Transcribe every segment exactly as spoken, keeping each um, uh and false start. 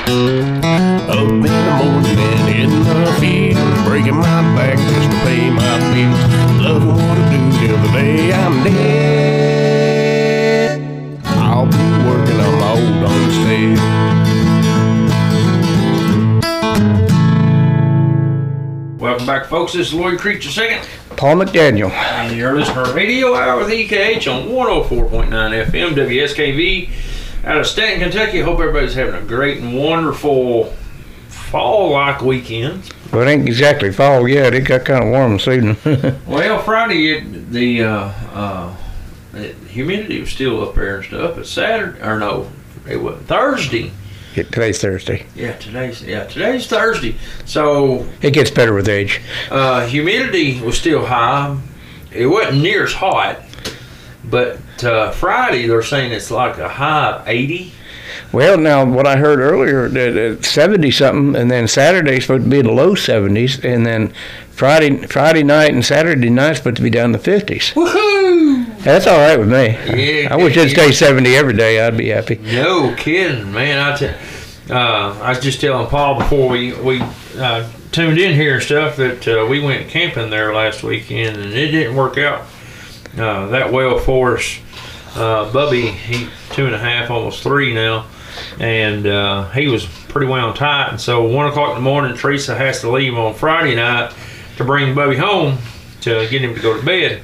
Up in the morning and in the field, breaking my back just to pay my bills. Loving what I do till the day I'm dead. I'll be working on my old homestead. Welcome back, folks. This is Lloyd Creech the second. Paul McDaniel. And you're listening to Radio Hour with E K H on one oh four point nine F M W S K V out of Stanton, Kentucky. Hope everybody's having a great and wonderful fall-like weekend. Well, it ain't exactly fall yet. It got kind of warm this evening. Well, Friday, it, the uh, uh, the humidity was still up there and stuff. But Saturday, or no, it was Thursday. Yeah, today's Thursday. Yeah, today's yeah today's Thursday. So it gets better with age. Uh, humidity was still high. It wasn't near as hot, but uh, Friday they're saying it's like a high of eighty. Well, now what I heard earlier, that it's seventy something, and then Saturday's supposed to be in the low seventies, and then Friday Friday night and Saturday night's supposed to be down in the fifties. Woohoo! That's all right with me. Yeah, I wish it'd stay seventy every day. I'd be happy. No kidding, man. I tell, uh, I was just telling Paul before we we uh, tuned in here and stuff that uh, we went camping there last weekend, and it didn't work out uh, that well for us. Uh, Bubby, he two and a half, almost three now, and uh, he was pretty well tight. And so one o'clock in the morning, Teresa has to leave on Friday night to bring Bubby home to get him to go to bed.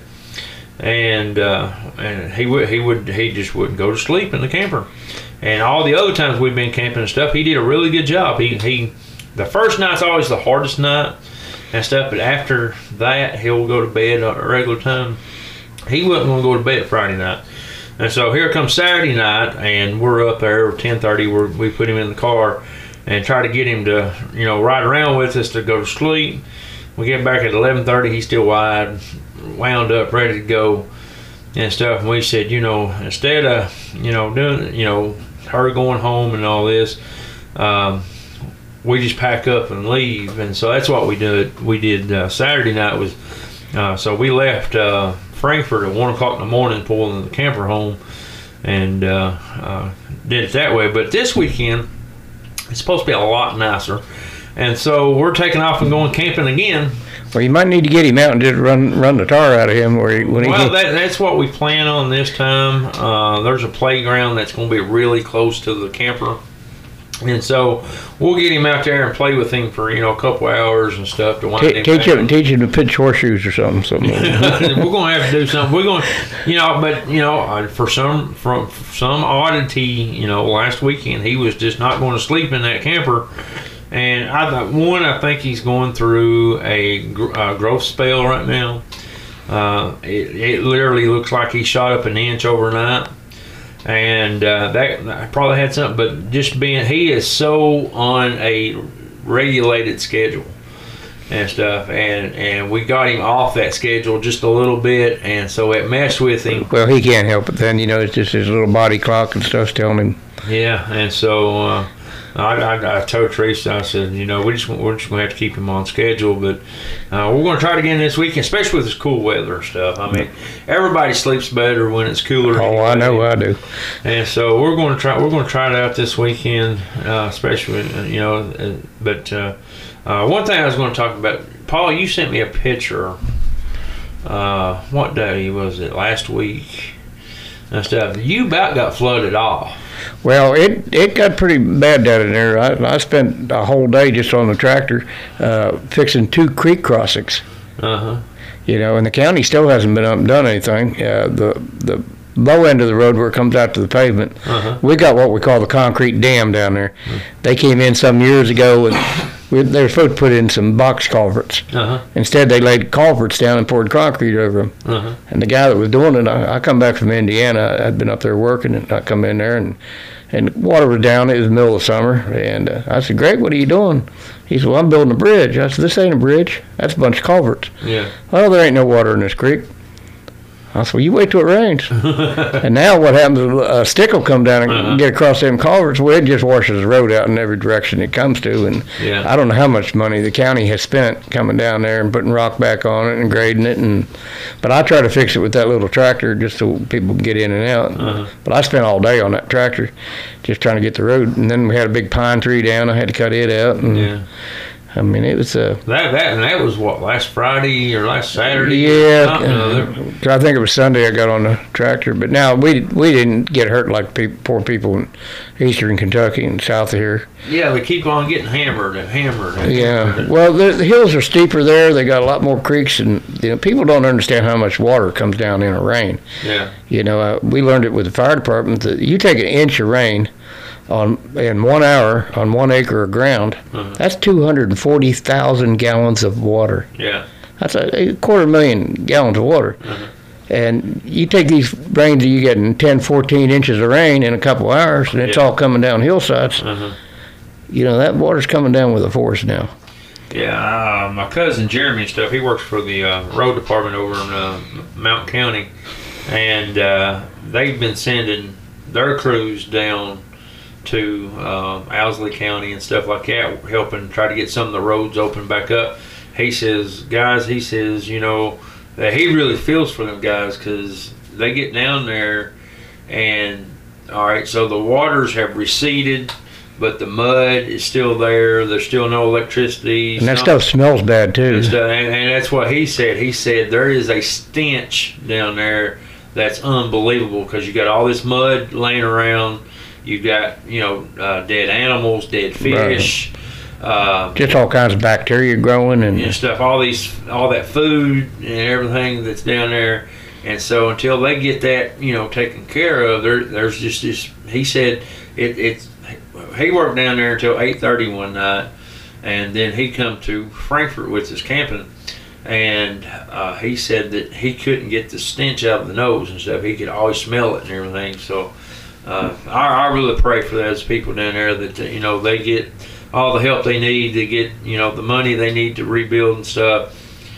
And uh, and he would he would he just wouldn't go to sleep in the camper. And all the other times we've been camping and stuff, he did a really good job. He he the first night's always the hardest night and stuff, but after that he'll go to bed at a regular time. He wasn't going to go to bed Friday night. And so here comes Saturday night, and we're up there at ten thirty. We're, we put him in the car and try to get him to, you know, ride around with us to go to sleep. We get back at eleven thirty. He's still wide, wound up, ready to go and stuff. And we said, you know, instead of, you know, doing, you know, her going home and all this, um, we just pack up and leave. And so that's what we did. We did uh, Saturday night was, uh, so we left uh, Frankfort at one o'clock in the morning, pulling the camper home, and uh, uh, did it that way. But this weekend, it's supposed to be a lot nicer. And so we're taking off and going camping again. Well, you might need to get him out and just run run the tar out of him. Where he, when he well, that, that's what we plan on this time. Uh, there's a playground that's going to be really close to the camper. And so we'll get him out there and play with him for, you know, a couple hours and stuff to wind T- him teach back. him, teach him to pitch horseshoes or something. something. We're going to have to do something. We're going, you know, but you know, for some from some oddity, you know, last weekend he was just not going to sleep in that camper. And I thought, one, I think he's going through a uh, growth spell right now. Uh, it, it literally looks like he shot up an inch overnight. And uh, that probably had something, but just being, he is so on a regulated schedule and stuff, and and we got him off that schedule just a little bit, and so it messed with him. Well, he can't help it then, you know, it's just his little body clock and stuff's telling him. Yeah, and so uh, I, I, I told Teresa, I said, you know, we just, we're just going to have to keep him on schedule, but uh, we're going to try it again this weekend, especially with this cool weather and stuff. I mean, everybody sleeps better when it's cooler. Oh, I know I do. And so we're going to try. We're going to try it out this weekend, uh, especially, you know. Uh, but uh, uh, one thing I was going to talk about, Paul, you sent me a picture. Uh, what day was it? Last week and stuff. You about got flooded off. Well, it it got pretty bad down in there. I, I spent a whole day just on the tractor uh, fixing two creek crossings. Uh huh. You know, and the county still hasn't been up and done anything. Uh, the the low end of the road where it comes out to the pavement, uh-huh. we got what we call the concrete dam down there. Uh-huh. They came in some years ago and we, they were supposed to put in some box culverts. Uh-huh. Instead, they laid culverts down and poured concrete over them. Uh-huh. And the guy that was doing it, I, I come back from Indiana. I'd been up there working, and I come in there and. And the water was down. It was the middle of summer. And uh, I said, Greg, what are you doing? He said, well, I'm building a bridge. I said, this ain't a bridge. That's a bunch of culverts. Yeah. Well, there ain't no water in this creek. I said, well, you wait till it rains. And now what happens is a stick will come down and Uh-huh. get across them culverts. Well, it just washes the road out in every direction it comes to. And Yeah. I don't know how much money the county has spent coming down there and putting rock back on it and grading it. And But I try to fix it with that little tractor just so people can get in and out. Uh-huh. But I spent all day on that tractor just trying to get the road. And then we had a big pine tree down. I had to cut it out. And Yeah. I mean, it was a... That that and that was what, last Friday or last Saturday? Yeah, Something or other. uh, I think it was Sunday I got on the tractor. But now we we didn't get hurt like pe- poor people in eastern Kentucky and south of here. Yeah, they keep on getting hammered and hammered. And Yeah, hammered. well, the, the hills are steeper there. They got a lot more creeks, and you know people don't understand how much water comes down in a rain. Yeah. You know, uh, we learned it with the fire department that you take an inch of rain on in one hour on one acre of ground. Uh-huh. That's two hundred forty thousand gallons of water. Yeah. That's a, a quarter million gallons of water. Uh-huh. And you take these rains that you get in ten, fourteen inches of rain in a couple hours, and it's Yeah. all coming down hillsides. Uh-huh. You know, that water's coming down with a force now. Yeah, uh, my cousin Jeremy and stuff, he works for the uh, road department over in uh, Mountain County, and uh, they've been sending their crews down to uh, Owsley County and stuff like that, helping try to get some of the roads open back up. He says, guys, he says, you know, that he really feels for them guys because they get down there and, all right, so the waters have receded, but the mud is still there. There's still no electricity. And that Some- stuff smells bad too. and, stuff, and, and that's what he said. He said there is a stench down there that's unbelievable because you got all this mud laying around. You've got, you know, uh, dead animals, dead fish, uh, Just all kinds of bacteria growing and and stuff. All these, all that food and everything that's down there. And so until they get that, you know, taken care of, there, there's just this. He said it, it's. He worked down there until eight thirty one night, and then he come to Frankfort with his camping, and uh, he said that he couldn't get the stench out of the nose and stuff. He could always smell it and everything. So uh, I, I really pray for those people down there that, you know, they get all the help they need to get, you know, the money they need to rebuild and stuff,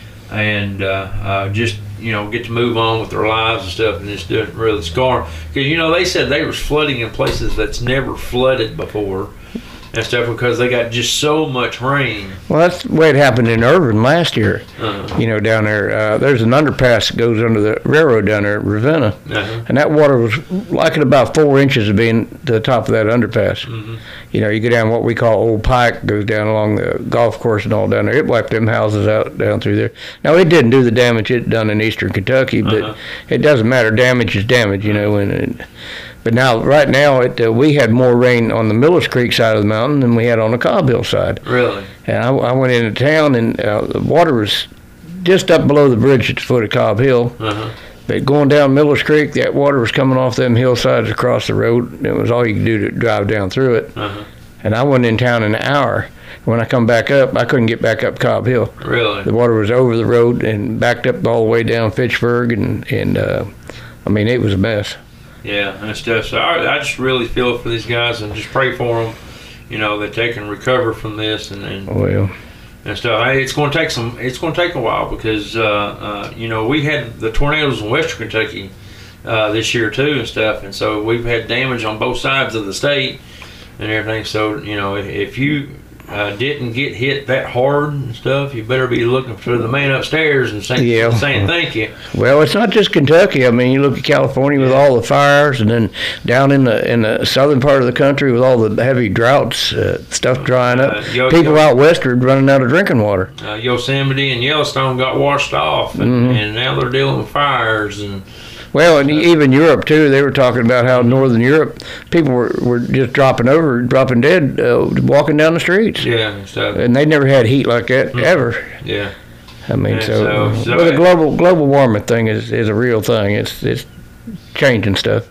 and uh, uh, just, you know, get to move on with their lives and stuff, and just doesn't really scar them. Because, you know, they said they was flooding in places that's never flooded before and stuff because they got just so much rain. well, that's the way it happened in Irvin last year. Uh, You know, down there, uh, there's an underpass that goes under the railroad down there at Ravenna, uh-huh. and that water was like at about four inches of being to the top of that underpass. Mhm. You know, you go down what we call Old Pike, goes down along the golf course and all down there. It wiped them houses out down through there. Now, it didn't do the damage it done in eastern Kentucky, but Uh-huh. it doesn't matter. Damage is damage, you know. And, and but now, right now, it uh, we had more rain on the Millers Creek side of the mountain than we had on the Cobb Hill side. Really? And I, I went into town, and uh, the water was just up below the bridge at the foot of Cobb Hill. Uh-huh. But going down Millers Creek, that water was coming off them hillsides across the road. It was all you could do to drive down through it. Uh-huh. And I wasn't in town in an hour. When I come back up, I couldn't get back up Cobb Hill. Really? The water was over the road and backed up all the way down Fitchburg, and, and uh, I mean, it was a mess. Yeah, and stuff. So I, I just really feel for these guys and just pray for them, you know, that they can recover from this and, and Well, and stuff. Hey, it's going to take some. It's going to take a while because uh, uh, you know we had the tornadoes in Western Kentucky uh, this year too and stuff, and so we've had damage on both sides of the state and everything. So you know if, if you uh, didn't get hit that hard and stuff, you better be looking for the man upstairs and saying, Yeah. saying thank you. well, it's not just Kentucky. I mean, you look at California with all the fires, and then down in the in the southern part of the country with all the heavy droughts, uh, stuff drying up. Uh, yo- People yo- out westward running out of drinking water. Uh, Yosemite and Yellowstone got washed off, and, Mhm. and now they're dealing with fires and. Well, and even Europe too. They were talking about how northern Europe people were, were just dropping over, dropping dead, uh, walking down the streets, Yeah, and stuff. and they never had heat like that Mhm. ever. Yeah. I mean, And so, so- so but the it- global global warming thing is, is a real thing. It's it's changing stuff.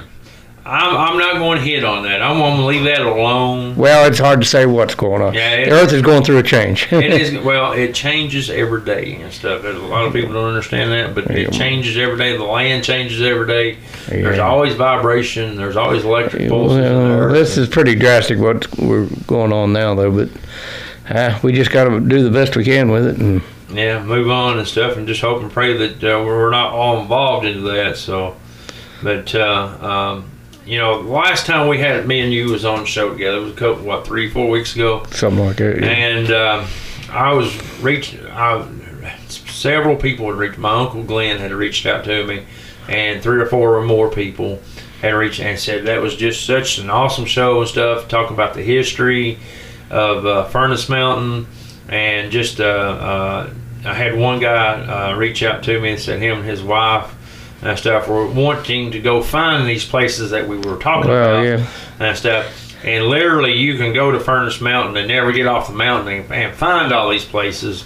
I'm, I'm not going to hit on that. I'm going to leave that alone. Well, it's hard to say what's going on. Yeah, it- the Earth is going through a change. It is well. It changes every day and stuff. There's a lot of people don't understand that, but Yeah. it changes every day. The land changes every day. There's Yeah. always vibration. There's always electric pulses in Well, there. this is pretty drastic what we're going on now, though. But uh, we just got to do the best we can with it. And yeah, move on and stuff, and just hope and pray that uh, we're not all involved into that. So, but uh, um, you know, the last time we had me and you was on the show together, it was a couple, what, three, four weeks ago, something like that. Yeah. And um, I was reaching. I, several people had reached. My uncle Glenn had reached out to me, and three or four or more people had reached and said that was just such an awesome show and stuff, talking about the history of uh, Furnace Mountain, and just uh, uh, I had one guy uh, reach out to me and said him and his wife and stuff were wanting to go find these places that we were talking well, about yeah. and stuff. And literally, you can go to Furnace Mountain and never get off the mountain and, and find all these places.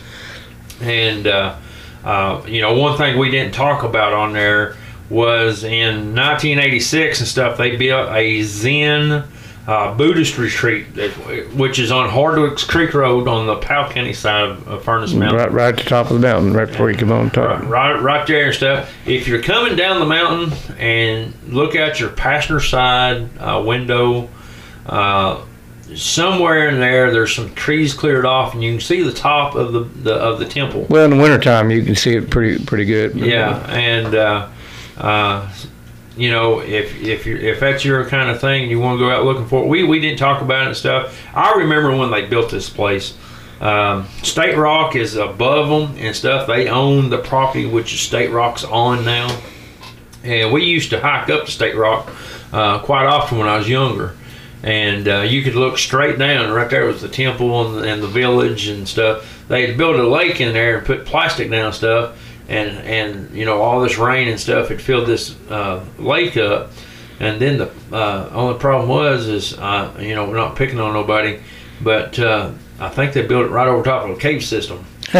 And uh, uh, you know, one thing we didn't talk about on there was in nineteen eighty-six and stuff, they built a Zen uh, Buddhist retreat, that, which is on Hardwicks Creek Road on the Powell County side of, of Furnace Mountain. Right, right at the top of the mountain, right before you come on top. Right, right, right there and stuff. If you're coming down the mountain and look out your passenger side uh, window, uh, somewhere in there, there's some trees cleared off, and you can see the top of the, the of the temple. Well, in the wintertime, you can see it pretty pretty good. Yeah, and uh, uh, you know, if if you if that's your kind of thing, and you want to go out looking for it, we we didn't talk about it and stuff. I remember when they built this place. Um, State Rock is above them and stuff. They own the property which is State Rock's on now, and we used to hike up to State Rock uh, quite often when I was younger. And uh, you could look straight down. Right there was the temple and, and the village and stuff. They had built a lake in there and put plastic down and stuff. And, and you know, all this rain and stuff had filled this uh, lake up. And then the uh, only problem was is, uh, you know, we're not picking on nobody, but uh, I think they built it right over top of a cave system.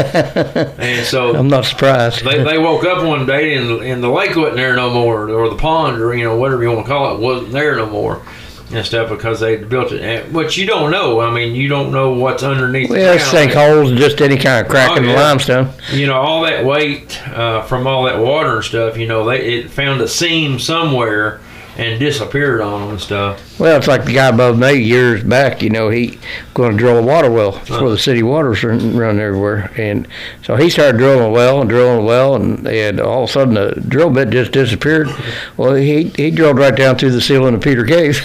And so I'm not surprised. they, they woke up one day and, and the lake wasn't there no more, or the pond, or, you know, whatever you want to call it, wasn't there no more. And stuff, because they built it, and, which you don't know. I mean, you don't know what's underneath. Well, the ground. sinkholes and just any kind of crack Oh, in the yeah. limestone. You know, all that weight uh, from all that water and stuff. You know, they it found a seam somewhere and disappeared on them and stuff. Well, it's like the guy above me years back. You know, he going to drill a water well. That's Uh-huh. where the city waters run, run everywhere, and so he started drilling a well and drilling a well, and they had all of a sudden the drill bit just disappeared. Well, he he drilled right down through the ceiling of Peter Cave.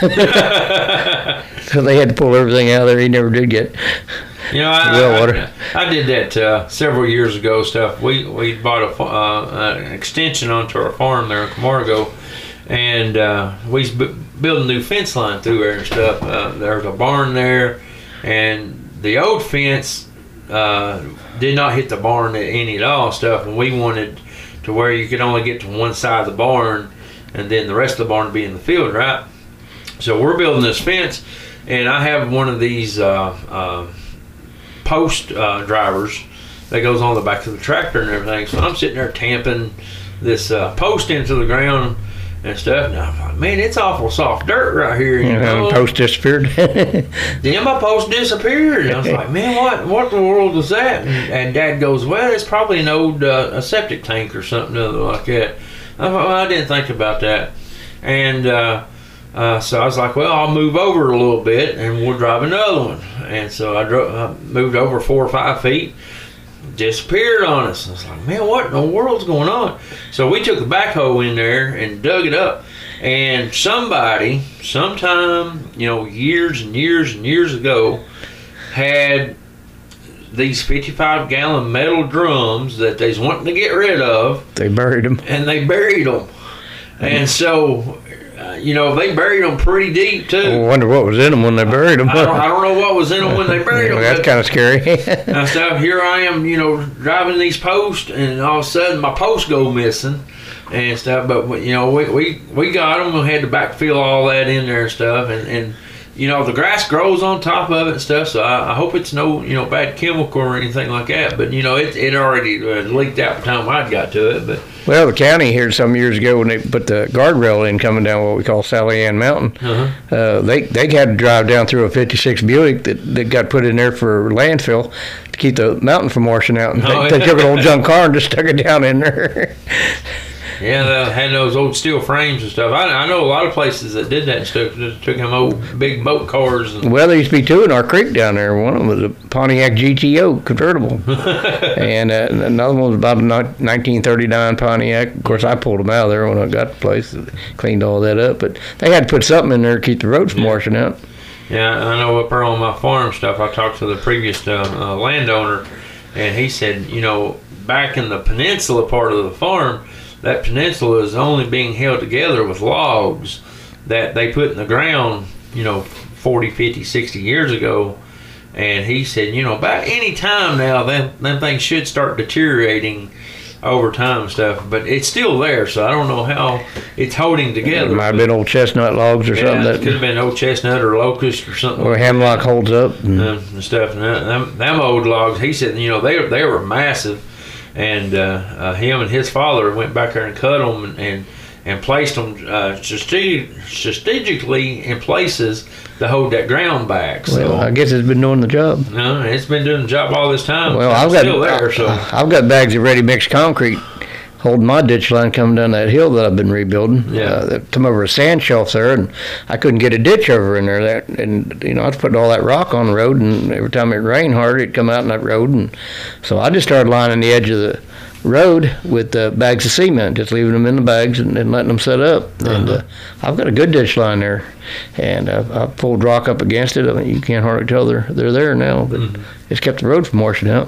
So they had to pull everything out of there. He never did get. You know, I, Well I, water. I, I did that uh, several years ago. Stuff we we bought a fa- uh, an extension onto our farm there in Camargo, and uh, we was b- building a new fence line through there and stuff. Uh, there's a barn there, and the old fence uh, did not hit the barn any at all. Stuff, and we wanted to where you could only get to one side of the barn, and then the rest of the barn would be in the field, right? So we're building this fence, and I have one of these uh, uh, post uh, drivers that goes on the back of the tractor and everything. So I'm sitting there tamping this uh, post into the ground and stuff. And I'm like, man, it's awful soft dirt right here. You And know? the post disappeared. Then my post disappeared. And I was like, man, what what the world was that? And, and Dad goes, well, it's probably an old uh, a septic tank or something other like that. I thought, well, I didn't think about that. And uh, uh, so I was like, well, I'll move over a little bit and we'll drive another one. And so I, drove, I moved over four or five feet. Disappeared on us. I was like, man, what in the world's going on? So we took the backhoe in there and dug it up. And somebody, sometime, you know, years and years and years ago, had these fifty-five gallon metal drums that they was wanting to get rid of, They buried him. and they buried them. And so, uh, you know, they buried them pretty deep too. I wonder what was in them when they buried him. I don't, I don't know what was in them when they buried them. That's kind of scary. And stuff. Here I am, you know, driving these posts, and all of a sudden my posts go missing and stuff. But you know, we we, we got them. We had to backfill all that in there and stuff, and and you know, the grass grows on top of it and stuff. So I, I hope it's no you know bad chemical or anything like that. But you know, it it already uh, leaked out by the time I got to it. But Well, the county here some years ago when they put the guardrail in coming down what we call Sally Ann Mountain, uh-huh. uh, they they had to drive down through a fifty-six Buick that, that got put in there for landfill to keep the mountain from washing out. And Oh, they, they yeah. took an old junk car and just stuck it down in there. Yeah, they had those old steel frames and stuff. I, I know a lot of places that did that and stuff. Just took them old big boat cars. And, Well, there used to be two in our creek down there. One of them was a Pontiac G T O convertible, and uh, another one was about a nineteen thirty-nine Pontiac. Of course, I pulled them out of there when I got the place, cleaned all that up. But they had to put something in there to keep the roads from Yeah. washing out. yeah, I know up there on my farm stuff. I talked to the previous uh, uh, landowner, and he said, you know, back in the peninsula part of the farm, that peninsula is only being held together with logs that they put in the ground, you know, forty, fifty, sixty years ago. And he said, you know, about any time now, them, them things should start deteriorating over time and stuff. But it's still there, so I don't know how it's holding together. It might have been old chestnut logs or Yeah, something. it could That, have been old chestnut or locust or something. or hemlock holds up. And, um, and stuff. And that, them, them old logs, he said, you know, they they were massive, and uh, uh, him and his father went back there and cut them and and, and placed them uh, strate- strategically in places to hold that ground back. So, well, I guess it's been doing the job. no, it's been doing the job all this time. Well, It's I've got still there. So I've got bags of ready mixed concrete holding my ditch line coming down that hill that I've been rebuilding. Yeah. Uh, that come over a sand shelf there, and I couldn't get a ditch over in there. That and you know I was putting all that rock on the road, and every time it rained hard, it'd come out in that road, and so I just started lining the edge of the road with uh, bags of cement, just leaving them in the bags and, and letting them set up. And Uh-huh. uh, I've got a good ditch line there, and uh, I pulled rock up against it. I mean, you can't hardly tell they're they're there now, but Mhm. it's kept the road from washing out.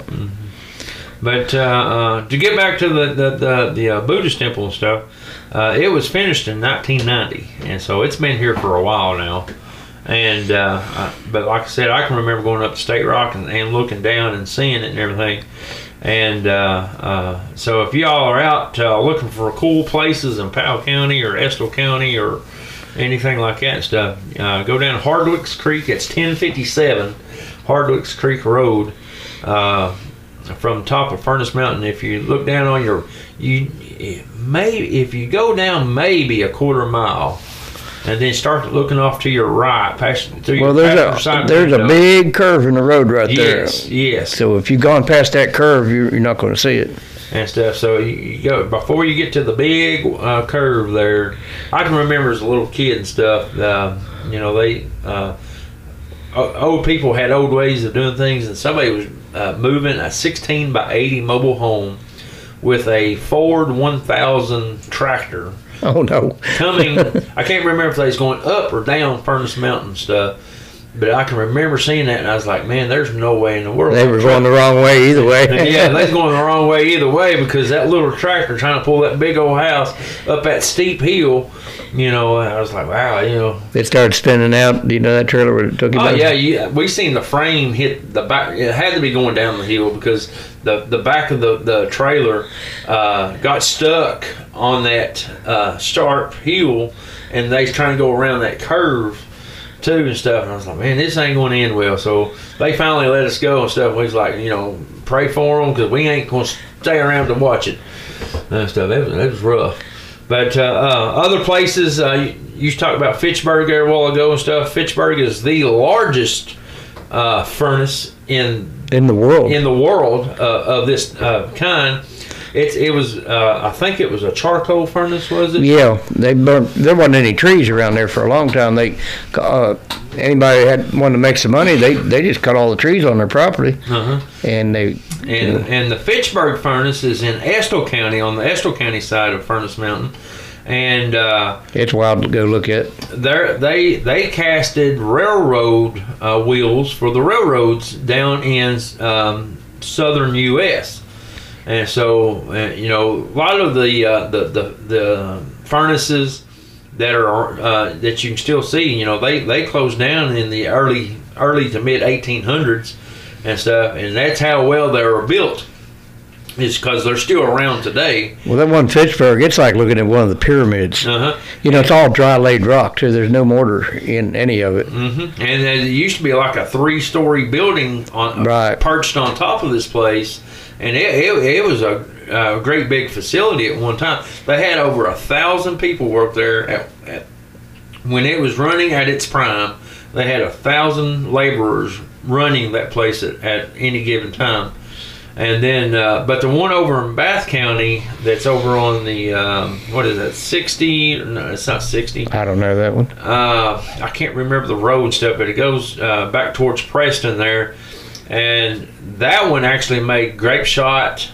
But uh, uh, to get back to the the the, the uh, Buddhist temple and stuff, uh, it was finished in nineteen ninety, and so it's been here for a while now. And uh, I, but like I said, I can remember going up to State Rock and, and looking down and seeing it and everything. And uh, uh, so if y'all are out uh, looking for cool places in Powell County or Estill County or anything like that and stuff, uh, go down Hardwicks Creek. It's ten fifty-seven Hardwicks Creek Road. Uh, from top of Furnace Mountain. If you look down on your, you may if you go down maybe a quarter mile, and then start looking off to your right, past through Well, your there's passenger a side there's a window. big curve in the road right yes, there. yes, So if you've gone past that curve, you're, you're not going to see it. and stuff. So you, you go before you get to the big uh, curve there. I can remember as a little kid and stuff. Uh, you know, they uh, o- old people had old ways of doing things, and somebody was uh, moving a sixteen by eighty mobile home with a Ford one thousand tractor Oh no! coming. I can't remember if they was going up or down Furnace Mountain stuff, but I can remember seeing that, and I was like, man, there's no way in the world They were going the wrong way either way. yeah, they was going the wrong way either way, because that little tractor trying to pull that big old house up that steep hill, you know, I was like, wow, you know. It started spinning out. Do you know that trailer where it took you Oh down? yeah, yeah, we seen the frame hit the back. It had to be going down the hill because the the back of the the trailer uh, got stuck on that uh, sharp hill, and they was trying to go around that curve too and stuff. And I was like, man, this ain't going to end well. So they finally let us go and stuff. We was like, you know, pray for them because we ain't going to stay around to watch it and stuff. It was, it was rough. But uh, uh, other places, uh, you, you talked about Fitchburg there a while ago and stuff. Fitchburg is the largest uh, furnace in In the world. in the world uh, of this uh, kind. It it was uh, I think it was a charcoal furnace, was it? Yeah, they burnt. There wasn't any trees around there for a long time. They, uh, anybody had wanted to make some money, they they just cut all the trees on their property, Uh-huh. and they. And and the Fitchburg furnace is in Estill County, on the Estill County side of Furnace Mountain, and uh, It's wild to go look at. there they they casted railroad uh, wheels for the railroads down in um, southern U S And so uh, you know, a lot of the uh, the, the the furnaces that are uh, that you can still see, you know, they they closed down in the early early to mid eighteen hundreds and stuff, and that's how well they were built, is because they're still around today. Well, that one Fitchburg, it's like looking at one of the pyramids. Uh-huh. You know, it's all dry laid rock too. There's no mortar in any of it. hmm And it used to be like a three-story building on Right. perched on top of this place, and it it, it was a, a great big facility at one time. They had over a thousand people work there at, at when it was running at its prime. They had a thousand laborers running that place at, at any given time, And then, uh, but the one over in Bath County that's over on the, um, what is that, sixty? No, it's not sixty. I don't know that one. Uh, I can't remember the road stuff, but it goes uh, back towards Preston there. And that one actually made grape shot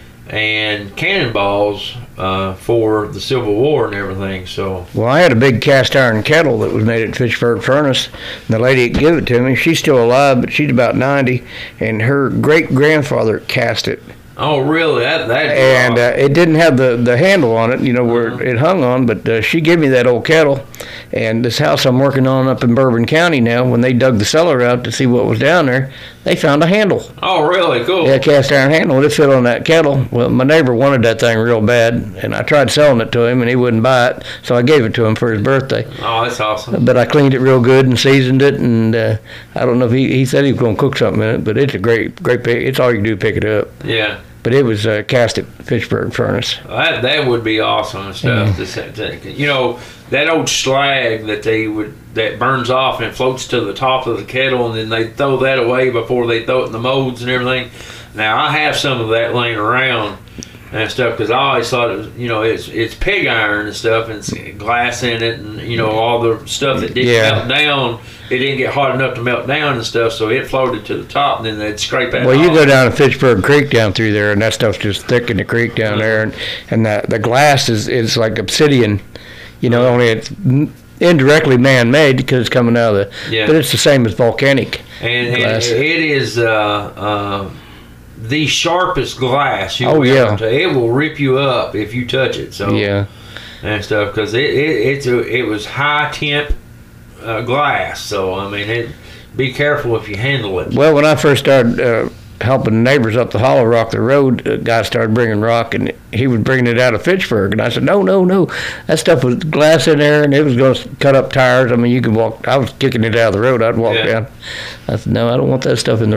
and cannonballs uh, for the Civil War and everything. So, well, I had a big cast iron kettle that was made at Fitchburg Furnace. And the lady that gave it to me, she's still alive, but she's about ninety, and her great grandfather cast it. oh, really? That that. And uh, it didn't have the, the handle on it, you know, where Uh-huh. it hung on, but uh, she gave me that old kettle. And this house I'm working on up in Bourbon County now, when they dug the cellar out to see what was down there, they found a handle. oh, really? Cool. Yeah, cast iron handle, and it fit on that kettle. Well, my neighbor wanted that thing real bad, and I tried selling it to him, and he wouldn't buy it, so I gave it to him for his birthday. Oh, that's awesome. But I cleaned it real good and seasoned it, and uh, I don't know if he, he said he was going to cook something in it, but it's a great, great pick. It's all you can do, pick it up. Yeah. But it was uh, cast at Fitchburg Furnace. That that would be awesome and stuff. Yeah. To say- to- you know, that old slag that they would that burns off and floats to the top of the kettle, and then they throw that away before they throw it in the molds and everything. Now I have some of that laying around and stuff because I always thought it was, you know, it's it's pig iron and stuff, and it's glass in it, and you know all the stuff that didn't Yeah. melt down. It didn't get hot enough to melt down and stuff, so it floated to the top, and then they'd scrape that. Well, you off. go down to Fitchburg Creek down through there, and that stuff's just thick in the creek down there, and, and the, the glass is, is like obsidian, you know, only it's m- indirectly man-made because it's coming out of the, Yeah. but it's the same as volcanic And, and glass. it is uh, uh, the sharpest glass you'll Oh, ever yeah. touch. It will rip you up if you touch it. So Yeah. and stuff because it, it it's a, it was high temp uh, glass. So I mean, it, be careful if you handle it. Well, when I first started uh, helping neighbors up the Hollow Rock, the road, a guy started bringing rock, and he was bringing it out of Fitchburg. And I said, no, no, no. That stuff was glass in there, and it was going to cut up tires. I mean, you could walk. I was kicking it out of the road. I'd walk Yeah. down. I said, no, I don't want that stuff in the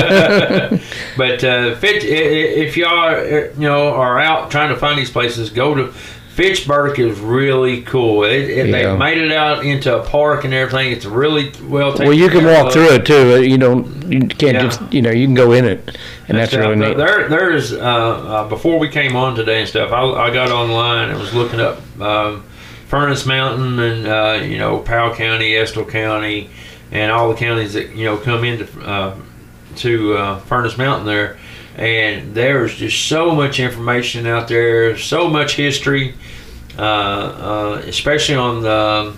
road. But uh, Fitch, i- i- if y'all are, you know are out trying to find these places, go to Fitchburg. Is really cool. It, it, Yeah. They made it out into a park and everything. It's really well taken Well, you can care walk of. through it, too. You don't, you can't Yeah. just, you know, you can go in it, and that's really stuff. neat. There, there's uh, uh, before we came on today and stuff. I, I got online and was looking up um, Furnace Mountain and uh, you know Powell County, Estill County, and all the counties that you know come into uh, to uh, Furnace Mountain there. And there's just so much information out there, so much history, uh, uh, especially on the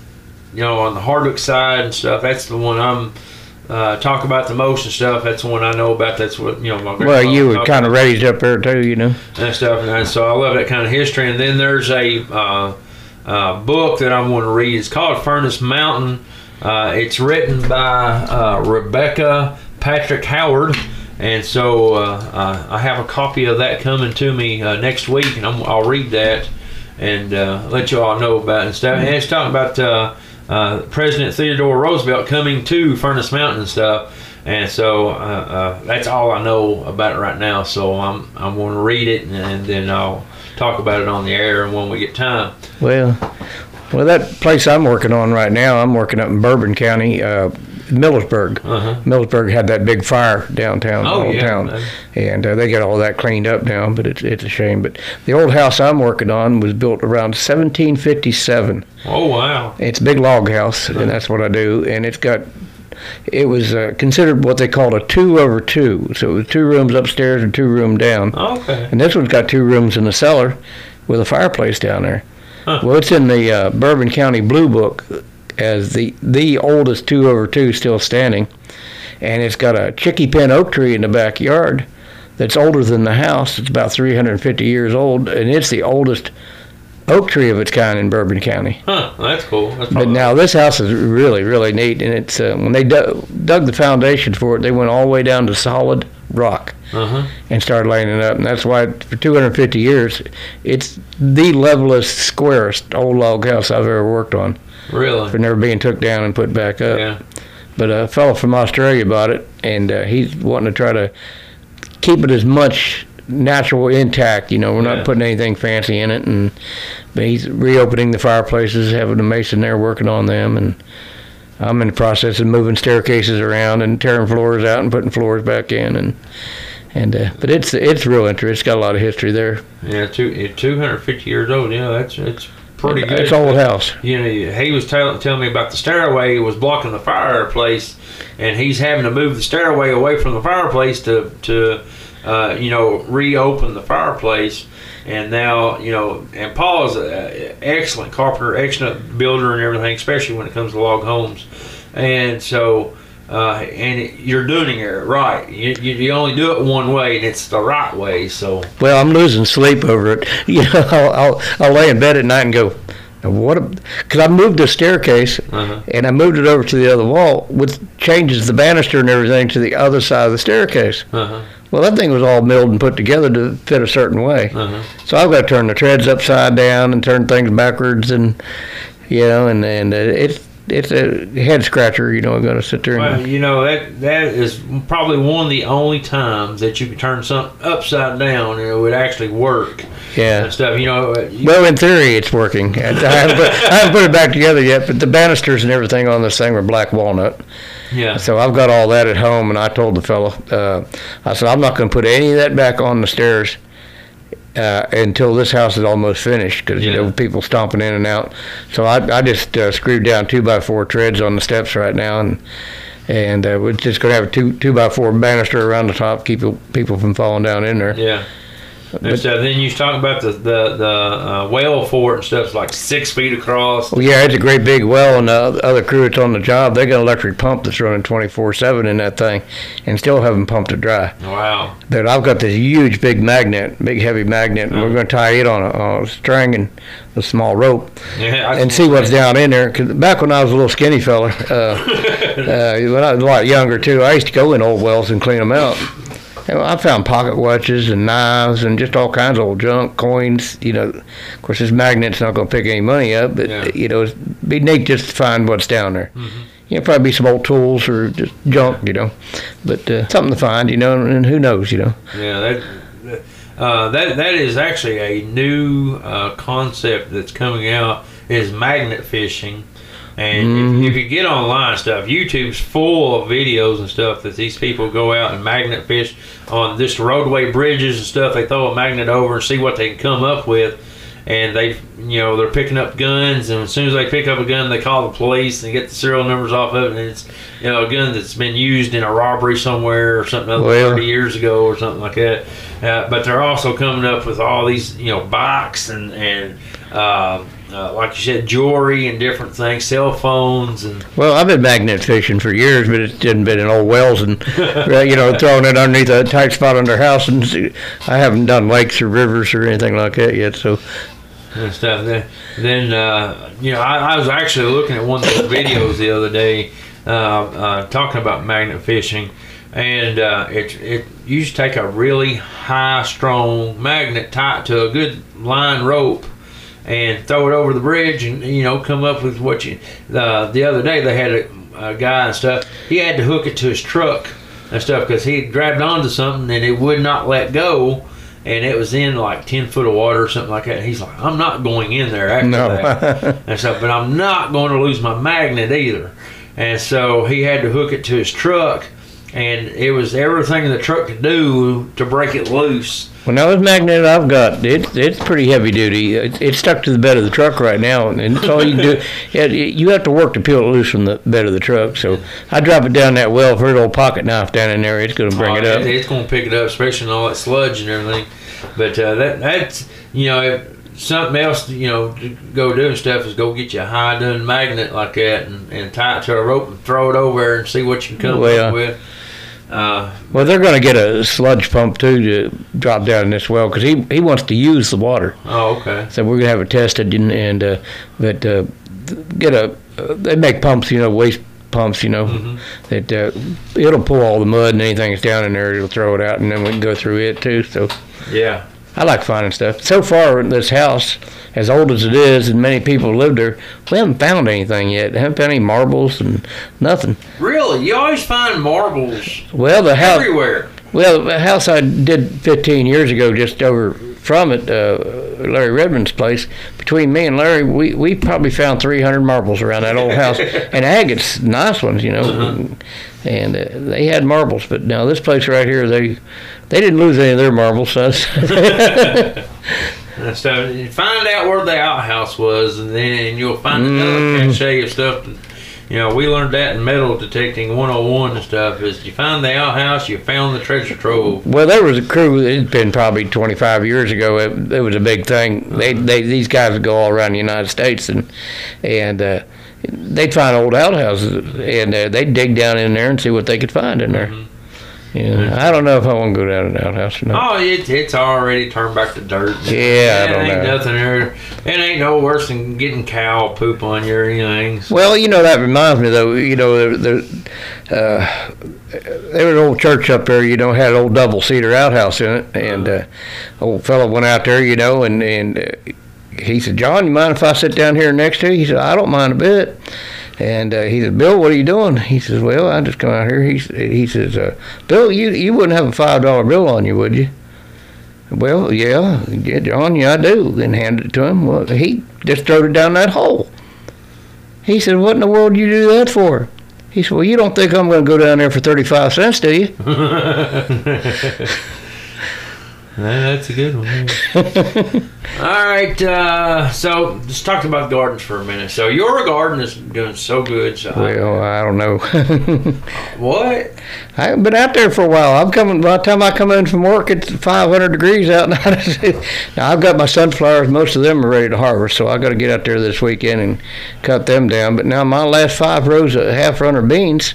you know on the Hardwick side and stuff. That's the one I'm. Uh, talk about the most and stuff. That's the one I know about. That's what you know. My Well, you were talked kind of about raised up there, too, you know. and stuff, and that- so I love that kind of history. And then there's a uh, uh, book that I'm going to read. It's called Furnace Mountain. Uh, it's written by uh, Rebecca Patrick Howard, and so uh, uh, I have a copy of that coming to me uh, next week, and I'm, I'll read that and uh, let you all know about it and stuff. And it's talking about. Uh, Uh, President Theodore Roosevelt coming to Furnace Mountain and stuff, and so uh, uh, that's all I know about it right now. So I'm I'm going to read it and, and then I'll talk about it on the air and when we get time. Well, well, that place I'm working on right now, I'm working up in Bourbon County, uh, Millersburg. Uh-huh. Millersburg had that big fire downtown, Oh, old yeah. town, and uh, they got all that cleaned up now. But it's it's a shame. But the old house I'm working on was built around seventeen fifty-seven. Oh wow! It's a big log house, and that's what I do. And it's got, it was uh, considered what they called a two over two. So it was two rooms upstairs and two room down. Okay. And this one's got two rooms in the cellar with a fireplace down there. Huh. Well, it's in the uh, Bourbon County Blue Book as the the oldest two over two still standing. And it's got a chicky pin oak tree in the backyard that's older than the house. It's about three hundred fifty years old, and it's the oldest oak tree of its kind in Bourbon County. Huh? That's cool. That's But probably- now this house is really, really neat, and it's uh, when they dug, dug the foundation for it, they went all the way down to solid rock Uh-huh. and started laying it up. And that's why for two hundred fifty years, it's the levelest, squarest old log house I've ever worked on Really? for never being took down and put back up. Yeah. But a fellow from Australia bought it, and uh, he's wanting to try to keep it as much natural intact. You know, we're Yeah. not putting anything fancy in it, and but he's reopening the fireplaces, having a mason there working on them, and I'm in the process of moving staircases around and tearing floors out and putting floors back in, and And uh, but it's it's real interesting. It's got a lot of history there. Yeah, two two hundred fifty years old. Yeah, that's it's pretty good. It's an old house. You know, he was tell, telling me about the stairway was blocking the fireplace, and he's having to move the stairway away from the fireplace to to uh, you know reopen the fireplace. And now, you know, and Paul is an excellent carpenter, excellent builder and everything, especially when it comes to log homes. And so, uh, and it, you're doing it right. You, you, you only do it one way, and it's the right way. So, well, I'm losing sleep over it. You know, I'll, I'll, I'll lay in bed at night and go, what? Because I moved the staircase, uh-huh. and I moved it over to the other wall, which changes the banister and everything to the other side of the staircase. Uh-huh. Well, that thing was all milled and put together to fit a certain way. Uh-huh. So I've got to turn the treads upside down and turn things backwards, and you know, and and it's it's a head scratcher. You know, I'm going to sit there. And, well, you know that that is probably one of the only times that you can turn something upside down and it would actually work. Yeah. And stuff. You know. You, well, in theory, it's working. I haven't, put, I haven't put it back together yet, but the banisters and everything on this thing were black walnut. Yeah. So I've got all that at home, and I told the fellow, uh, I said, I'm not going to put any of that back on the stairs uh, until this house is almost finished, because, yeah. you know, people stomping in and out. So I, I just uh, screwed down two by four treads on the steps right now, and and uh, we're just going to have a two, two by four banister around the top, keep people from falling down in there. Yeah. And so then you was talking about the the, the uh, well for it and stuff. It's like six feet across. Well, yeah, it's a great big well, and the other crew that's on the job, they got an electric pump that's running twenty-four seven in that thing, and still haven't pumped it dry. Wow. But I've got this huge big magnet, big heavy magnet, and uh-huh. we're going to tie it on a, on a string and a small rope, yeah, and see what's down in there. Because back when I was a little skinny fella, uh, uh, when I was a lot younger too, I used to go in old wells and clean them out. I found pocket watches and knives and just all kinds of old junk, coins. You know, of course, this magnet's not going to pick any money up, but yeah. you know, it'd be neat just to find what's down there. Mm-hmm. You know, probably be some old tools or just junk, you know, but uh, something to find, you know, and who knows, you know. Yeah, that uh, that that is actually a new uh, concept that's coming out. Is magnet fishing. And mm-hmm. if, if you get online stuff, YouTube's full of videos and stuff that these people go out and magnet fish on just roadway bridges and stuff. They throw a magnet over and see what they can come up with. And they, you know, they're picking up guns, and as soon as they pick up a gun, they call the police and get the serial numbers off of it. And it's, you know, a gun that's been used in a robbery somewhere or something well, thirty years ago or something like that. Uh, but they're also coming up with all these, you know, bikes and and. Uh, Uh, like you said, jewelry and different things, cell phones and. Well, I've been magnet fishing for years, but it's been in old wells and you know throwing it underneath a tight spot under the house, and I haven't done lakes or rivers or anything like that yet. So. And stuff. Then, then uh, you know, I, I was actually looking at one of those videos the other day, uh, uh, talking about magnet fishing, and uh, it it you just take a really high strong magnet, tie it to a good line rope, and throw it over the bridge, and you know come up with what you. Uh, the other day they had a, a guy and stuff. He had to hook it to his truck and stuff because he had grabbed onto something and it would not let go, and it was in like ten foot of water or something like that. And he's like, I'm not going in there after no. that and stuff, but I'm not going to lose my magnet either. And so he had to hook it to his truck, and it was everything the truck could do to break it loose. Well, now this magnet I've got, it's it's pretty heavy duty. It, it's stuck to the bed of the truck right now, and it's all you can do. It, it, you have to work to peel it loose from the bed of the truck. So I drop it down that well for a little pocket knife down in there. It's going to bring oh, it up. It, it's going to pick it up, especially in all that sludge and everything. But uh, that that's you know if something else you know to go doing stuff is go get you a high done magnet like that and, and tie it to a rope and throw it over there and see what you can come well, up with. Uh, well, they're going to get a sludge pump too to drop down in this well because he he wants to use the water. Oh, okay. So we're going to have it tested and and uh, but uh, get a uh, they make pumps, you know, waste pumps, you know, mm-hmm. that uh, it'll pull all the mud and anything that's down in there. It'll throw it out, and then we can go through it too. So yeah, I like finding stuff. So far, in this house, as old as it is, and many people live there, we haven't found anything yet. Haven't found any marbles and nothing. Really? You always find marbles well, the house, everywhere. Well, the house I did fifteen years ago, just over from it, uh, Larry Redmond's place. Between me and Larry, we, we probably found three hundred marbles around that old house, and agates, nice ones, you know. Uh-huh. And uh, they had marbles, but now this place right here, they they didn't lose any of their marbles. So, so you find out where the outhouse was, and then you'll find another mm. cache of stuff. You know, we learned that in metal detecting one oh one and stuff, is you find the outhouse, you found the treasure trove. Well, there was a crew, it'd been probably twenty-five years ago, it, it was a big thing. Uh-huh. They, they, these guys would go all around the United States, and and uh, they'd find old outhouses, and uh, they'd dig down in there and see what they could find in there. Mm-hmm. Yeah, I don't know if I want to go down to the outhouse or not. Oh, it, it's already turned back to dirt. Yeah, I don't ain't know. Nothing there. It ain't no worse than getting cow poop on you or anything. So. Well, you know, that reminds me, though, you know, there, uh, there was an old church up there, you know, had an old double-seater outhouse in it, and uh, old fellow went out there, you know, and, and uh, he said, John, you mind if I sit down here next to you? He said, I don't mind a bit. And uh, he said, Bill, what are you doing? He says, well, I just come out here. He, he says, uh, Bill, you, you wouldn't have a five dollar bill on you, would you? Well, yeah, yeah, John, yeah, I do. And handed it to him. Well, he just threw it down that hole. He said, what in the world do you do that for? He said, well, you don't think I'm going to go down there for thirty-five cents, do you? That's a good one. All right, uh, so let's talk about gardens for a minute. So your garden is doing so good. So well, I, I don't know. What? I haven't been out there for a while. I'm coming. By the time I come in from work, it's five hundred degrees out. Now I've got my sunflowers. Most of them are ready to harvest, so I got to get out there this weekend and cut them down. But now my last five rows of half runner beans,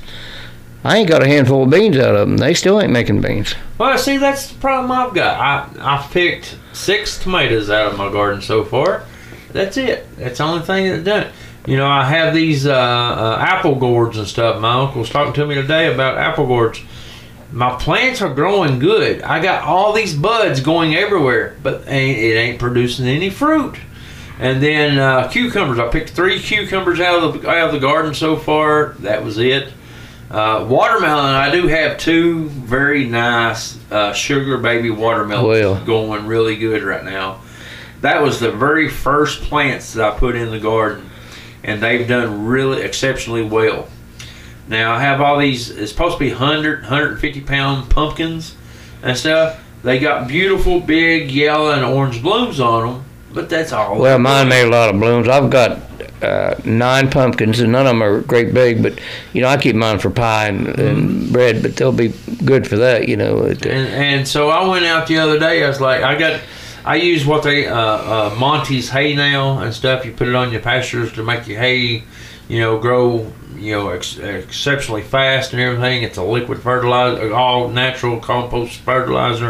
I ain't got a handful of beans out of them. They still ain't making beans. Well, see, that's the problem I've got. I I've picked six tomatoes out of my garden so far. That's it. That's the only thing that's done it. You know, I have these uh, uh, apple gourds and stuff. My uncle was talking to me today about apple gourds. My plants are growing good. I got all these buds going everywhere, but ain't, it ain't producing any fruit. And then uh, cucumbers. I picked three cucumbers out of the out of the garden so far. That was it. Uh, watermelon, I do have two very nice uh, sugar baby watermelons well. going really good right now. That was the very first plants that I put in the garden, and they've done really exceptionally well. Now I have all these, it's supposed to be one hundred, one hundred fifty pound pumpkins and stuff. They got beautiful big yellow and orange blooms on them, but that's all. Well, mine made a lot of blooms. I've got uh, nine pumpkins, and none of them are great big, but you know, I keep mine for pie and, and mm-hmm. bread, but they'll be good for that, you know. And, and so I went out the other day. I was like, I got, I use what they uh, uh, Monty's hay now and stuff. You put it on your pastures to make your hay, you know, grow, you know, ex- exceptionally fast and everything. It's a liquid fertilizer, all natural compost fertilizer.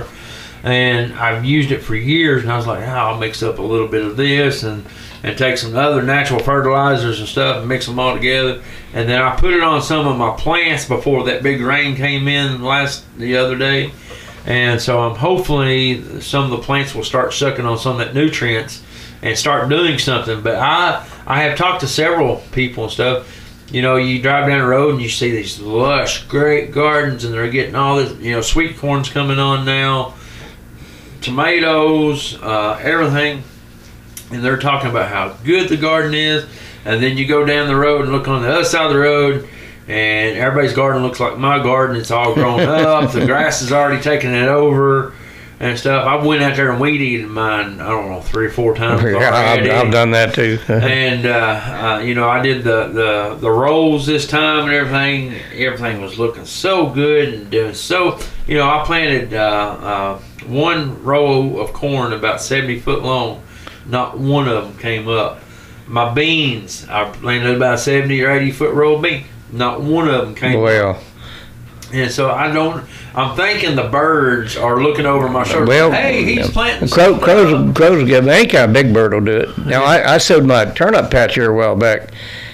And I've used it for years, and I was like, oh, I'll mix up a little bit of this and, and take some other natural fertilizers and stuff and mix them all together. And then I put it on some of my plants before that big rain came in last the other day. And so I'm hopefully some of the plants will start sucking on some of that nutrients and start doing something. But I I have talked to several people and stuff. You know, you drive down the road and you see these lush, great gardens, and they're getting all this, you know, sweet corn's coming on now, tomatoes, uh, everything, and they're talking about how good the garden is. And then you go down the road and look on the other side of the road, and everybody's garden looks like my garden. It's all grown up. The grass is already taking it over and stuff. I went out there and weed eated mine, I don't know, three or four times already. I've, I've done that too. And, uh, uh, you know, I did the, the, the rolls this time and everything. Everything was looking so good and doing so, you know, I planted uh, uh, one row of corn about seventy foot long. Not one of them came up. My beans, I planted about a seventy or eighty foot row of beans. Not one of them came well. up. And so I don't, I'm thinking the birds are looking over my shoulder. Well, hey, he's planting crow, crows, crows will get, any kind of big bird will do it. Now, I, I sowed my turnip patch here a while back,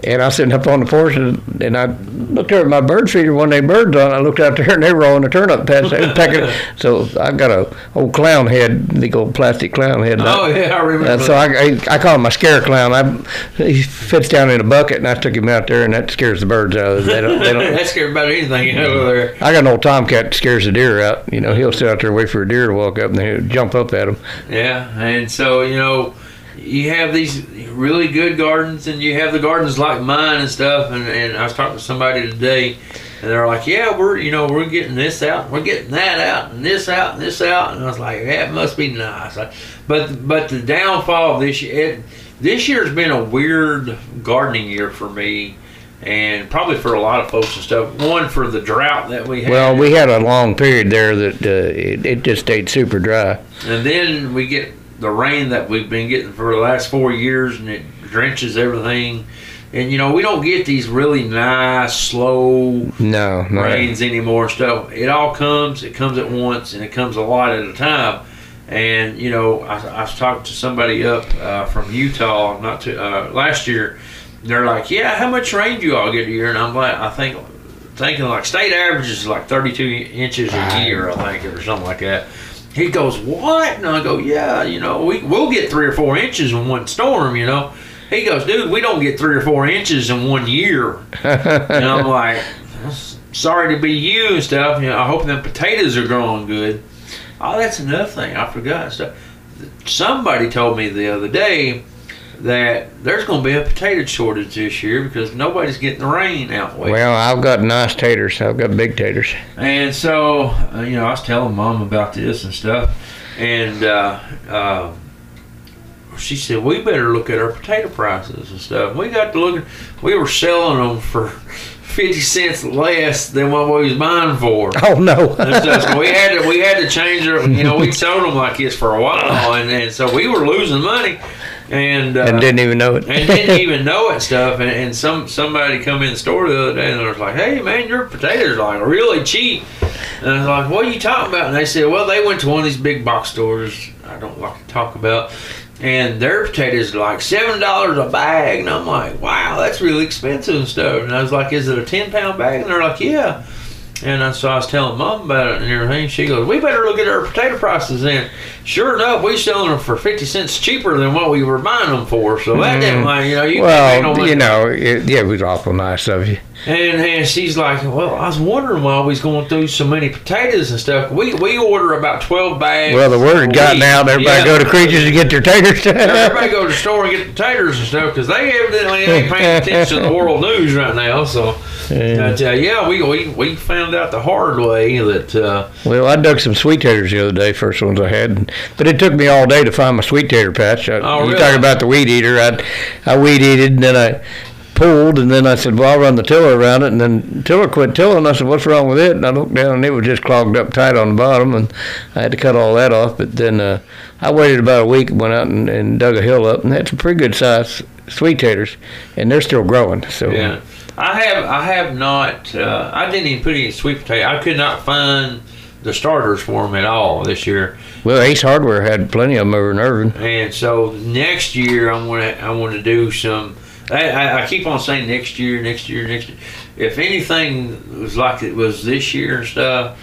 And I was sitting up on the porch, and, and I looked over at my bird feeder, one of them birds on. I looked out there, and they were all in the turnip patch. They was pecking. So I got a old clown head, the old plastic clown head. Oh, yeah, I remember uh, So I, I, I call him my scare clown. I, he fits down in a bucket, and I took him out there, and that scares the birds out of it. They don't, they don't, that scares about anything you know there. I got an old tomcat that scares the deer out. You know, he'll sit out there and wait for a deer to walk up, and then he'll jump up at him. Yeah, and so, you know, you have these really good gardens, and you have the gardens like mine and stuff. And, and I was talking to somebody today, and they're like, "Yeah, we're you know we're getting this out, we're getting that out, and this out, and this out." And I was like, "Yeah, it must be nice." But but the downfall of this year, it, this year's been a weird gardening year for me, and probably for a lot of folks and stuff. One, for the drought that we had. Well, we had a long period there that uh, it, it just stayed super dry. And then we get the rain that we've been getting for the last four years, and it drenches everything. And you know, we don't get these really nice slow no, no. rains anymore. Stuff. It all comes. It comes at once, and it comes a lot at a time. And you know, I, I was talking to somebody up uh, from Utah not too, uh, last year. And they're like, "Yeah, how much rain do you all get a year?" And I'm like, I think thinking like state average is like thirty-two inches a year, I think, or something like that. He goes, "What?" And I go, "Yeah, you know, we, we'll get three or four inches in one storm, you know." He goes, "Dude, we don't get three or four inches in one year." And I'm like, "Sorry to be you and stuff. You know, I hope them potatoes are growing good." Oh, that's another thing. I forgot stuff. Somebody told me the other day that there's going to be a potato shortage this year because nobody's getting the rain out west. Well, I've got nice taters. I've got big taters. And so, uh, you know, I was telling Mom about this and stuff, and uh, uh, she said, "We better look at our potato prices and stuff." We got to look. We were selling them for fifty cents less than what we was buying for. Oh no! And so, so we had to we had to change our. You know, we sold them like this for a while, and, and so we were losing money. And, uh, and didn't even know it. and didn't even know it stuff. And, and some somebody come in the store the other day and they was like, "Hey man, your potatoes are like really cheap." And I was like, "What are you talking about?" And they said, "Well, they went to one of these big box stores I don't like to talk about, and their potatoes are like seven dollars a bag." And I'm like, "Wow, that's really expensive and stuff." And I was like, "Is it a ten pound bag?" And they're like, "Yeah." And I, so I was telling Mom about it and everything. She goes, "We better look at our potato prices." And sure enough, we selling them for fifty cents cheaper than what we were buying them for. So that didn't like, you know, you well, can't make no money. you know, it, yeah, it was awful nice of you. And, and she's like, "Well, I was wondering why we was going through so many potatoes and stuff. We we order about twelve bags." Well, the word had gotten out. Everybody yeah. go to Creatures to get their taters. Everybody go to the store and get potatoes and stuff because they evidently ain't paying attention to the world news right now. So, Yeah. but, uh, yeah, we, we we found out the hard way that. Uh, Well, I dug some sweet taters the other day, first ones I had, but it took me all day to find my sweet tater patch. I, Oh, you really? talking about the weed eater? I, I weed eated, and then I pulled, and then I said, "Well, I'll run the tiller around it," and then tiller quit tilling. I said, "What's wrong with it?" And I looked down, and it was just clogged up tight on the bottom, and I had to cut all that off. But then uh, I waited about a week, and went out and, and dug a hill up, and had some pretty good size sweet taters, and they're still growing. So yeah, I have I have not. Uh, I didn't even put any sweet potato. I could not find the starters for them at all this year. Well, Ace Hardware had plenty of them over in Irvin. And so next year, I'm gonna I want to do some. I, I, I keep on saying next year, next year, next year. If anything was like it was this year and stuff,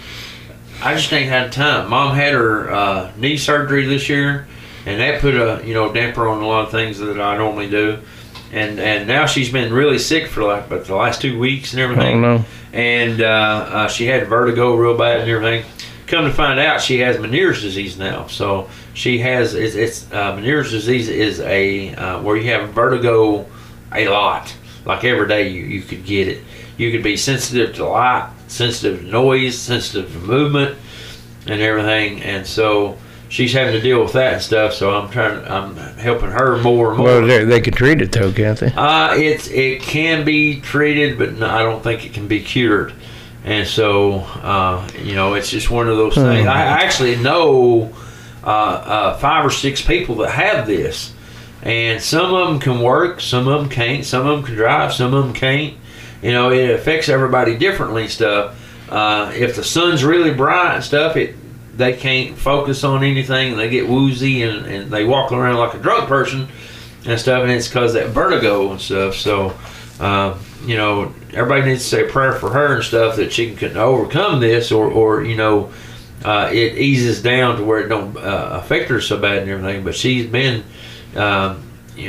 I just ain't had time. Mom had her uh, knee surgery this year, and that put a you know damper on a lot of things that I normally do. And and now she's been really sick for like but the last two weeks and everything. Oh, no. And uh, uh, she had vertigo real bad and everything. Come to find out, she has Meniere's disease now. So she has it's, it's uh, Meniere's disease is a uh, where you have vertigo a lot. Like every day you, you could get it. You could be sensitive to light, sensitive to noise, sensitive to movement, and everything. And so she's having to deal with that and stuff. So I'm trying. I'm helping her more and more. Well, they, they can treat it though, can't they? Uh, it's it can be treated, but no, I don't think it can be cured. And so, uh, you know, it's just one of those things. I actually know uh, uh, five or six people that have this, and some of them can work, some of them can't, some of them can drive, some of them can't. You know, it affects everybody differently and stuff. Uh, if the sun's really bright and stuff, it they can't focus on anything, and they get woozy, and, and they walk around like a drunk person and stuff, and it's because that vertigo and stuff. So uh, you know, everybody needs to say a prayer for her and stuff that she can overcome this, or, or you know, uh, it eases down to where it don't uh, affect her so bad and everything. But she's been, um,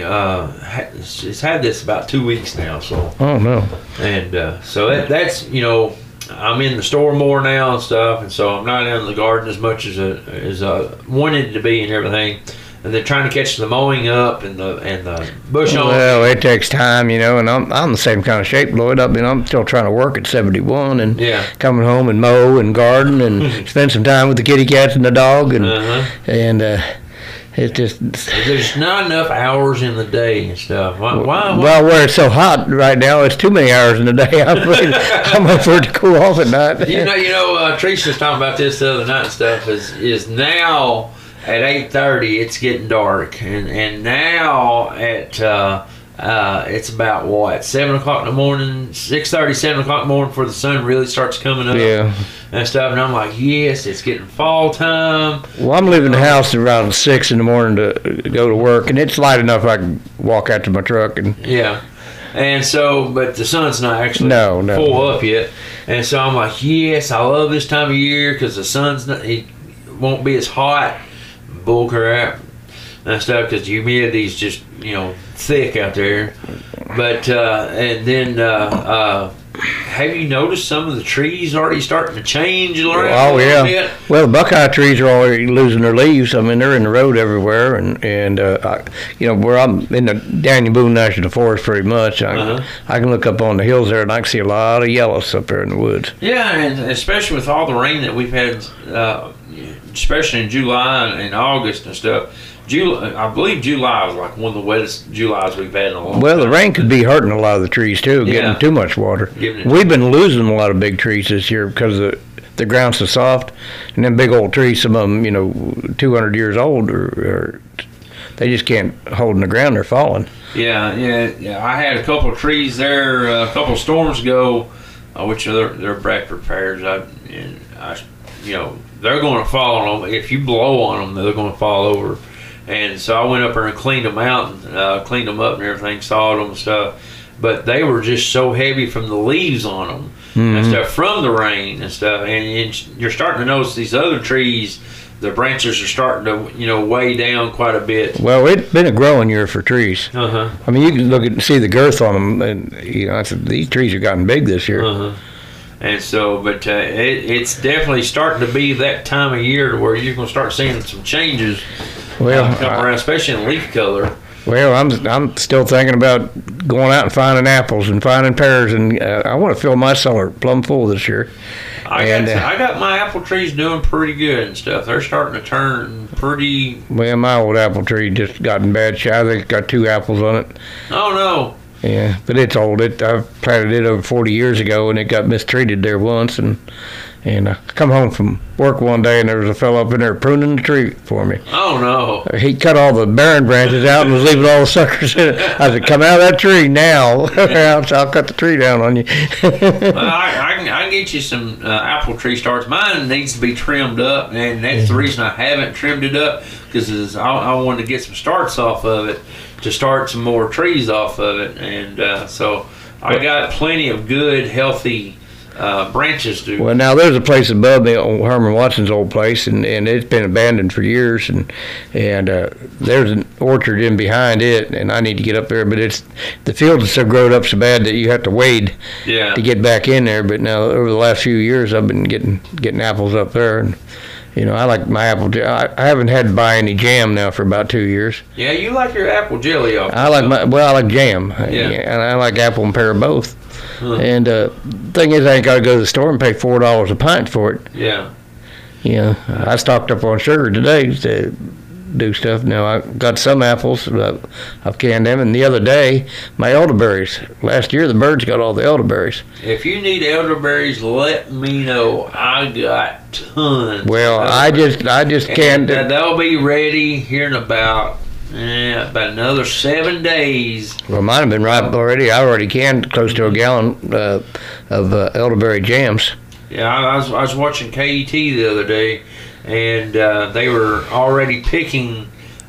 uh, she's had this about two weeks now. So oh no, and uh, so that, that's you know, I'm in the store more now and stuff, and so I'm not out in the garden as much as I, as I wanted to be and everything. And they're trying to catch the mowing up and the and the bush on. Well, it takes time, you know, and I'm I'm the same kind of shape, Lloyd. I mean, I'm still trying to work at seventy-one and Yeah. coming home and mow and garden and spend some time with the kitty cats and the dog and Uh-huh. and uh, it's just. There's not enough hours in the day and stuff. Why? why, why? Well, where it's so hot right now, it's too many hours in the day. I'm afraid I'm up for it to cool off at night. You know, you know. Uh, Teresa was talking about this the other night and stuff. Is is now at eight thirty, it's getting dark, and and now at uh, uh, it's about what seven o'clock in the morning, six thirty, seven o'clock in the morning before the sun really starts coming up. Yeah. And stuff, and I'm like, yes, it's getting fall time. Well, I'm leaving the house around six in the morning to go to work, and it's light enough I can walk out to my truck and. Yeah. And so, but the sun's not actually No, no. full up yet. And so I'm like, yes, I love this time of year because the sun's not, it won't be as hot. Bull crap and stuff because the humidity's just, you know, thick out there. But, uh, and then, uh, uh, have you noticed some of the trees already starting to change around Oh a little yeah. bit? Well, the buckeye trees are already losing their leaves. I mean, they're in the road everywhere, and and uh, I, you know, where I'm in the Daniel Boone National Forest, pretty much. I, Uh-huh. I can look up on the hills there, and I can see a lot of yellows up there in the woods. Yeah, and especially with all the rain that we've had, uh, especially in July and August and stuff. July, I believe July was like one of the wettest Julys we've had in a long Well, time. the rain could be hurting a lot of the trees too, Yeah. getting too much water. Giving it- We've been losing a lot of big trees this year because the the ground's so soft, and them big old trees, some of them, you know, two hundred years old, or, or they just can't hold in the ground. They're falling. Yeah, yeah, yeah. I had a couple of trees there uh, a couple of storms ago, uh, which are they're, they're Bradford pears. I, and I, you know, they're going to fall on them. If you blow on them, they're going to fall over. And so I went up there and cleaned them out, and uh, cleaned them up and everything, sawed them and stuff. But they were just so heavy from the leaves on them and Mhm. stuff, from the rain and stuff. And, and you're starting to notice these other trees, the branches are starting to, you know, weigh down quite a bit. Well, it's been a growing year for trees. Uh huh. I mean, you can look at and see the girth on them, and you know, I said, these trees have gotten big this year. Uh-huh. And so, but uh, it, it's definitely starting to be that time of year to where you're going to start seeing some changes Well, uh, come I- around, especially in leaf color. Well, I'm I'm still thinking about going out and finding apples and finding pears, and uh, I want to fill my cellar plumb full this year. I And, got uh, I got my apple trees doing pretty good and stuff. They're starting to turn pretty. Well, my old apple tree just got in bad shape. I think it's got two apples on it. Oh no! Yeah, but it's old. It I planted it over forty years ago, and it got mistreated there once. And and I come home from work one day, and there was a fellow up in there pruning the tree for me. Oh no! He cut all the barren branches out and was leaving all the suckers in it. I said, "Come out of that tree now! Else I'll cut the tree down on you." Well, I, I, can, I can get you some uh, apple tree starts. Mine needs to be trimmed up, and that's the reason I haven't trimmed it up, because I, I wanted to get some starts off of it to start some more trees off of it, and uh, so I got plenty of good, healthy uh, branches to. Well, now there's a place above me, on Herman Watson's old place, and, and it's been abandoned for years, and and uh, there's an orchard in behind it, and I need to get up there, but it's the field is so grown up so bad that you have to wade Yeah. to get back in there. But now over the last few years, I've been getting getting apples up there, and you know I like my apple. I, I haven't had to buy any jam now for about two years. Yeah, you like your apple jelly off. I like my well, I like jam, Yeah. and I like apple and pear both. Huh. And uh, thing is, I ain't got to go to the store and pay four dollars a pint for it. Yeah. Yeah, I stocked up on sugar today to do stuff. Now I got some apples. Uh, I've canned them, and the other day my elderberries. Last year the birds got all the elderberries. If you need elderberries, let me know. I got tons. Well, of I elderberries. just I just canned And, uh, it. they'll be ready here in about eh, about another seven days. Well, mine have been ripe already. I already canned close to a gallon uh, of uh, elderberry jams. Yeah, I, I was I was watching K E T the other day, and uh, they were already picking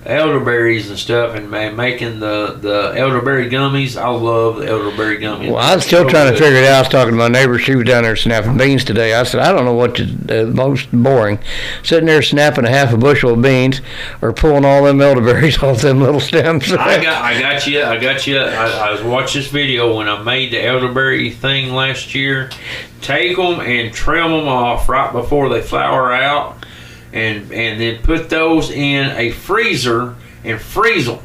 elderberries and stuff, and ma- making the, the elderberry gummies. I love the elderberry gummies. Well, I was still So trying good. to figure it out. I was talking to my neighbor. She was down there snapping beans today. I said, I don't know what is the most boring, sitting there snapping a half a bushel of beans or pulling all them elderberries off them little stems. I got, I got you. I got you. I, I was watching this video when I made the elderberry thing last year. Take them and trim them off right before they flower out, and and then put those in a freezer and freeze them.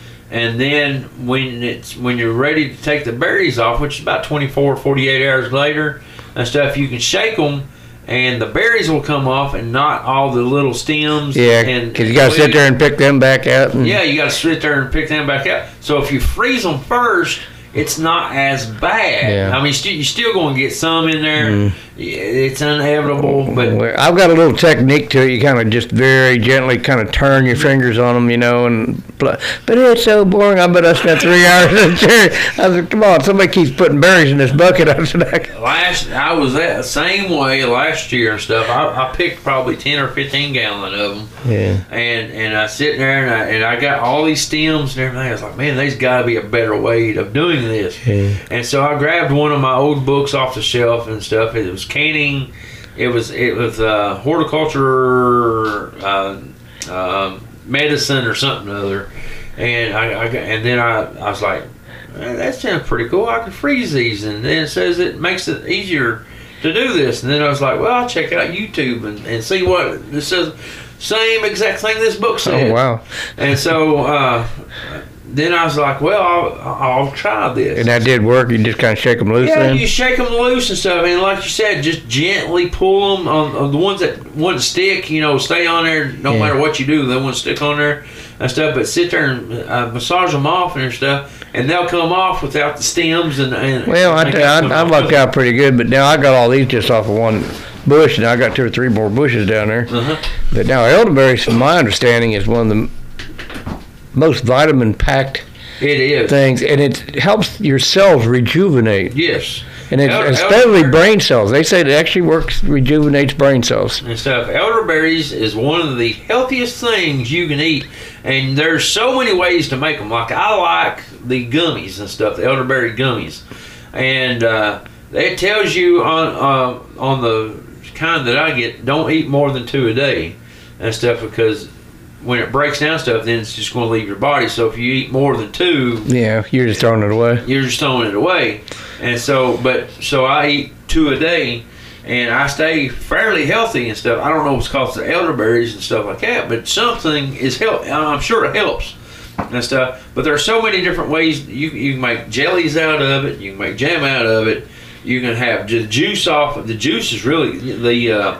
And then when it's when you're ready to take the berries off, which is about twenty-four, forty-eight hours later and stuff, you can shake them. And the berries will come off, and not all the little stems. Yeah, and because you got to sit there and pick them back out. And Yeah, you got to sit there and pick them back out. So if you freeze them first, it's not as bad. Yeah. I mean, st- you're still going to get some in there. Mm. Yeah, it's inevitable, but Well, I've got a little technique to it. You kind of just very gently kind of turn your fingers on them, you know, and pl- but it's so boring. I bet I spent three hours in the chair. I said, come on, somebody keeps putting berries in this bucket. I said, I last I was that same way last year and stuff. I, I picked probably ten or fifteen gallon of them. yeah. And and I sit there and I, and I got all these stems and everything. I was like, man, there's got to be a better way of doing this. Yeah. And so I grabbed one of my old books off the shelf and stuff. It was canning. It was it was uh, horticulture uh, uh, medicine or something or other. And I, I got, and then I, I was like, man, that sounds pretty cool. I can freeze these. And then it says it makes it easier to do this. And then I was like, well, I'll check out YouTube and, and see what this says. Same exact thing this book said. Oh, wow. And so uh, then I was like, well, I'll, I'll try this. And that did work. You just kind of shake them loose Yeah, then? you shake them loose and stuff, and like you said, just gently pull them on, on the ones that wouldn't stick. You know, stay on there. No Yeah. matter what you do, they won't stick on there and stuff. But sit there and uh, massage them off and stuff, and they'll come off without the stems and. and Well, I, and tell you, come I, I off. lucked out pretty good, but now I got all these just off of one bush, and I got two or three more bushes down there. Uh-huh. But now elderberries, from my understanding, is one of the m- most vitamin-packed It is. things, and it helps your cells rejuvenate. Yes. And it's Elder- especially elderberry- brain cells. They say it actually works, rejuvenates brain cells. and stuff. Elderberries is one of the healthiest things you can eat, and there's so many ways to make them. Like I like the gummies and stuff, the elderberry gummies, and uh, it tells you on uh, on the kind that I get, don't eat more than two a day and stuff, because when it breaks down stuff, then it's just going to leave your body. So if you eat more than two, Yeah, you're just throwing it away. you're just throwing it away. And so, but so I eat two a day, and I stay fairly healthy and stuff. I don't know what's caused the elderberries and stuff like that, but something is help. I'm sure it helps and stuff. But there are so many different ways you you can make jellies out of it. You can make jam out of it. You can have just juice off. The juice is really the. Uh,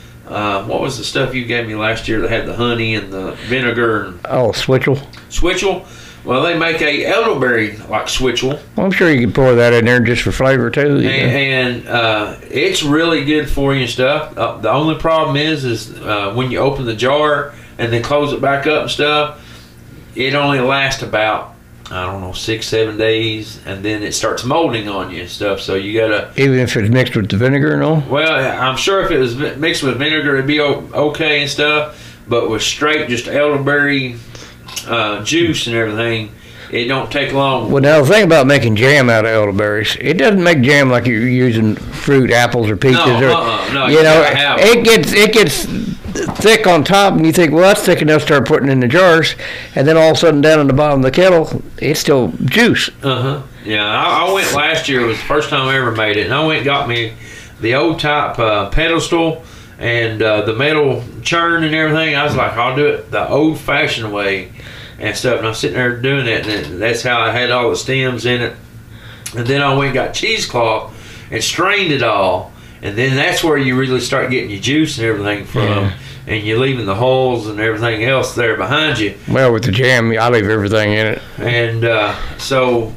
uh, what was the stuff you gave me last year that had the honey and the vinegar and Oh, switchel. switchel? Well, they make a elderberry like switchel. Well, I'm sure you can pour that in there just for flavor too. you know. And, and uh, it's really good for you and stuff. Uh, the only problem is, is uh, when you open the jar and then close it back up and stuff, it only lasts about, I don't know, six, seven days, and then it starts molding on you and stuff. So you gotta. Even if it's mixed with the vinegar and all. Well, I'm sure if it was mi- mixed with vinegar, it'd be o- okay and stuff. But with straight just elderberry uh, juice and everything, it don't take long. Well, now the thing about making jam out of elderberries, it doesn't make jam like you're using fruit, apples, or peaches. No, or, uh-uh, no, you you know, gotta have it gets it gets thick on top, and you think, well, that's thick enough to start putting in the jars, and then all of a sudden, down in the bottom of the kettle, it's still juice. Uh huh. Yeah, I, I went last year. It was the first time I ever made it, and I went and got me the old type uh, pedestal and uh, the metal churn and everything. I was like, I'll do it the old-fashioned way and stuff. And I was sitting there doing that, and that's how I had all the stems in it. And then I went and got cheesecloth and strained it all, and then that's where you really start getting your juice and everything from. Yeah. And you're leaving the holes and everything else there behind you. Well, with the jam, I leave everything in it. And uh, so,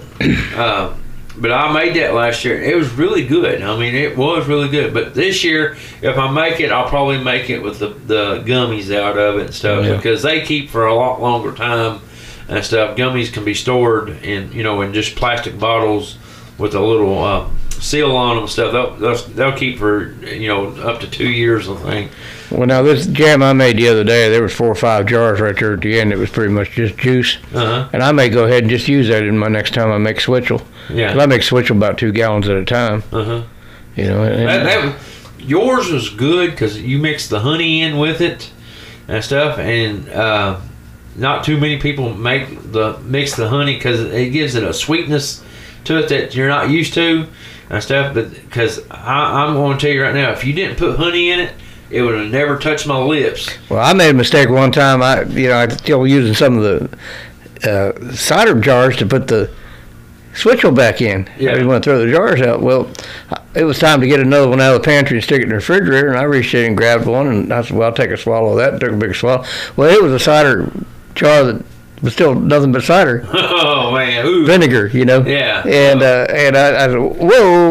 uh, but I made that last year. It was really good. I mean, it was really good. But this year, if I make it, I'll probably make it with the, the gummies out of it and stuff, Yeah. because they keep for a lot longer time and stuff. Gummies can be stored in, you know, in just plastic bottles with a little uh, seal on them and stuff. They'll, they'll they'll keep for you know up to two years, I think. Well, now this jam I made the other day, there was four or five jars right there at the end. It was pretty much just juice, Uh-huh. and I may go ahead and just use that in my next time I make switchel. Yeah. 'Cause I make switchel about two gallons at a time. Uh-huh. You know, and, That, that yours was good because you mixed the honey in with it and stuff, and uh, not too many people make the mix the honey because it gives it a sweetness to it that you're not used to and stuff. But because I'm going to tell you right now, if you didn't put honey in it, it would have never touched my lips. well, I made a mistake one time. I, you know, I was still using some of the uh, cider jars to put the switchel back in. Yeah. I didn't want to throw the jars out. Well, it was time to get another one out of the pantry and stick it in the refrigerator, and I reached in and grabbed one, and I said, well, I'll take a swallow of that, and took a big swallow. Well, it was a cider jar that was still nothing but cider. Oh man, ooh. Vinegar, you know. Yeah. And uh, and I, I said, whoa.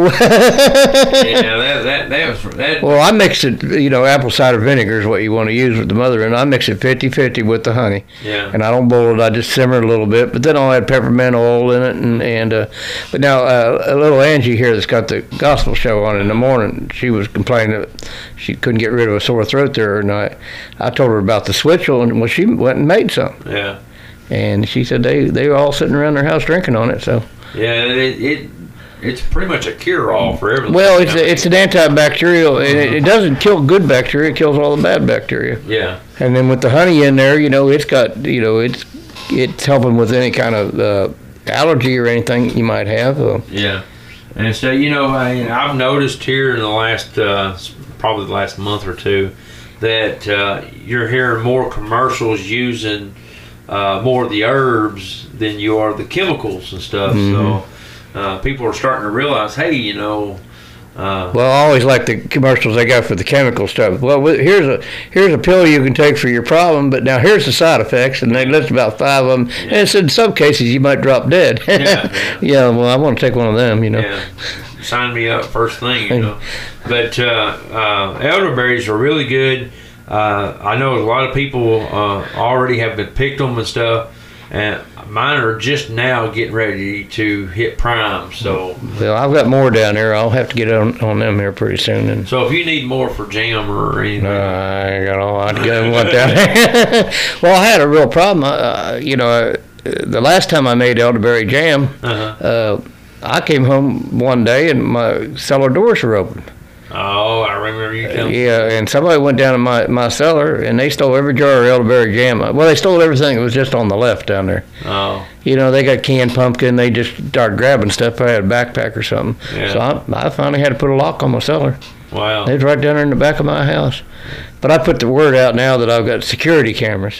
Yeah, that that that was that. Well, I mixed it, you know, apple cider vinegar is what you want to use with the mother, and I mix it fifty-fifty with the honey. Yeah. And I don't boil it, I just simmer it a little bit, but then I'll add peppermint oil in it. And, and uh, but now, uh, a little Angie here that's got the gospel show on in the morning, she was complaining that she couldn't get rid of a sore throat there, and I, I told her about the switchel, and well, she went and made some. Yeah. And she said they, they were all sitting around their house drinking on it, so. Yeah, it, it it's pretty much a cure-all for everything. Well, it's a, it's an antibacterial, and it, it doesn't kill good bacteria, it kills all the bad bacteria. Yeah. And then with the honey in there, you know, it's got, you know, it's it's helping with any kind of uh, allergy or anything you might have. Uh, Yeah. And so, you know, I, I've noticed here in the last, uh, probably the last month or two, that uh, you're hearing more commercials using uh, more of the herbs than you are the chemicals and stuff. Mhm. So uh, people are starting to realize, hey, you know, uh, well, I always like the commercials they got for the chemical stuff. Well, wh- here's a here's a pill you can take for your problem, but now here's the side effects, and they list about five of them. And it said in some cases you might drop dead. Yeah, yeah. Yeah, well, I want to take one of them, you know. yeah, sign me up first thing, you know. But uh, uh, elderberries are really good. Uh, I know a lot of people uh, already have been picked them and stuff, and mine are just now getting ready to hit prime. So, Well, I've got more down there. I'll have to get on, on them here pretty soon. And so if you need more for jam or anything, uh, I got all I'd go want down there. Well, I had a real problem. Uh, you know, uh, the last time I made elderberry jam, uh-huh. uh, I came home one day and my cellar doors were open. Oh, I remember you telling me. Yeah, and somebody went down to my, my cellar and they stole every jar of elderberry jam. Well, they stole everything. It was just on the left down there. Oh, You know, they got canned pumpkin. They just started grabbing stuff. I had a backpack or something. Yeah. So I, I finally had to put a lock on my cellar. wow. It was right down there in the back of my house. But I put the word out now that I've got security cameras.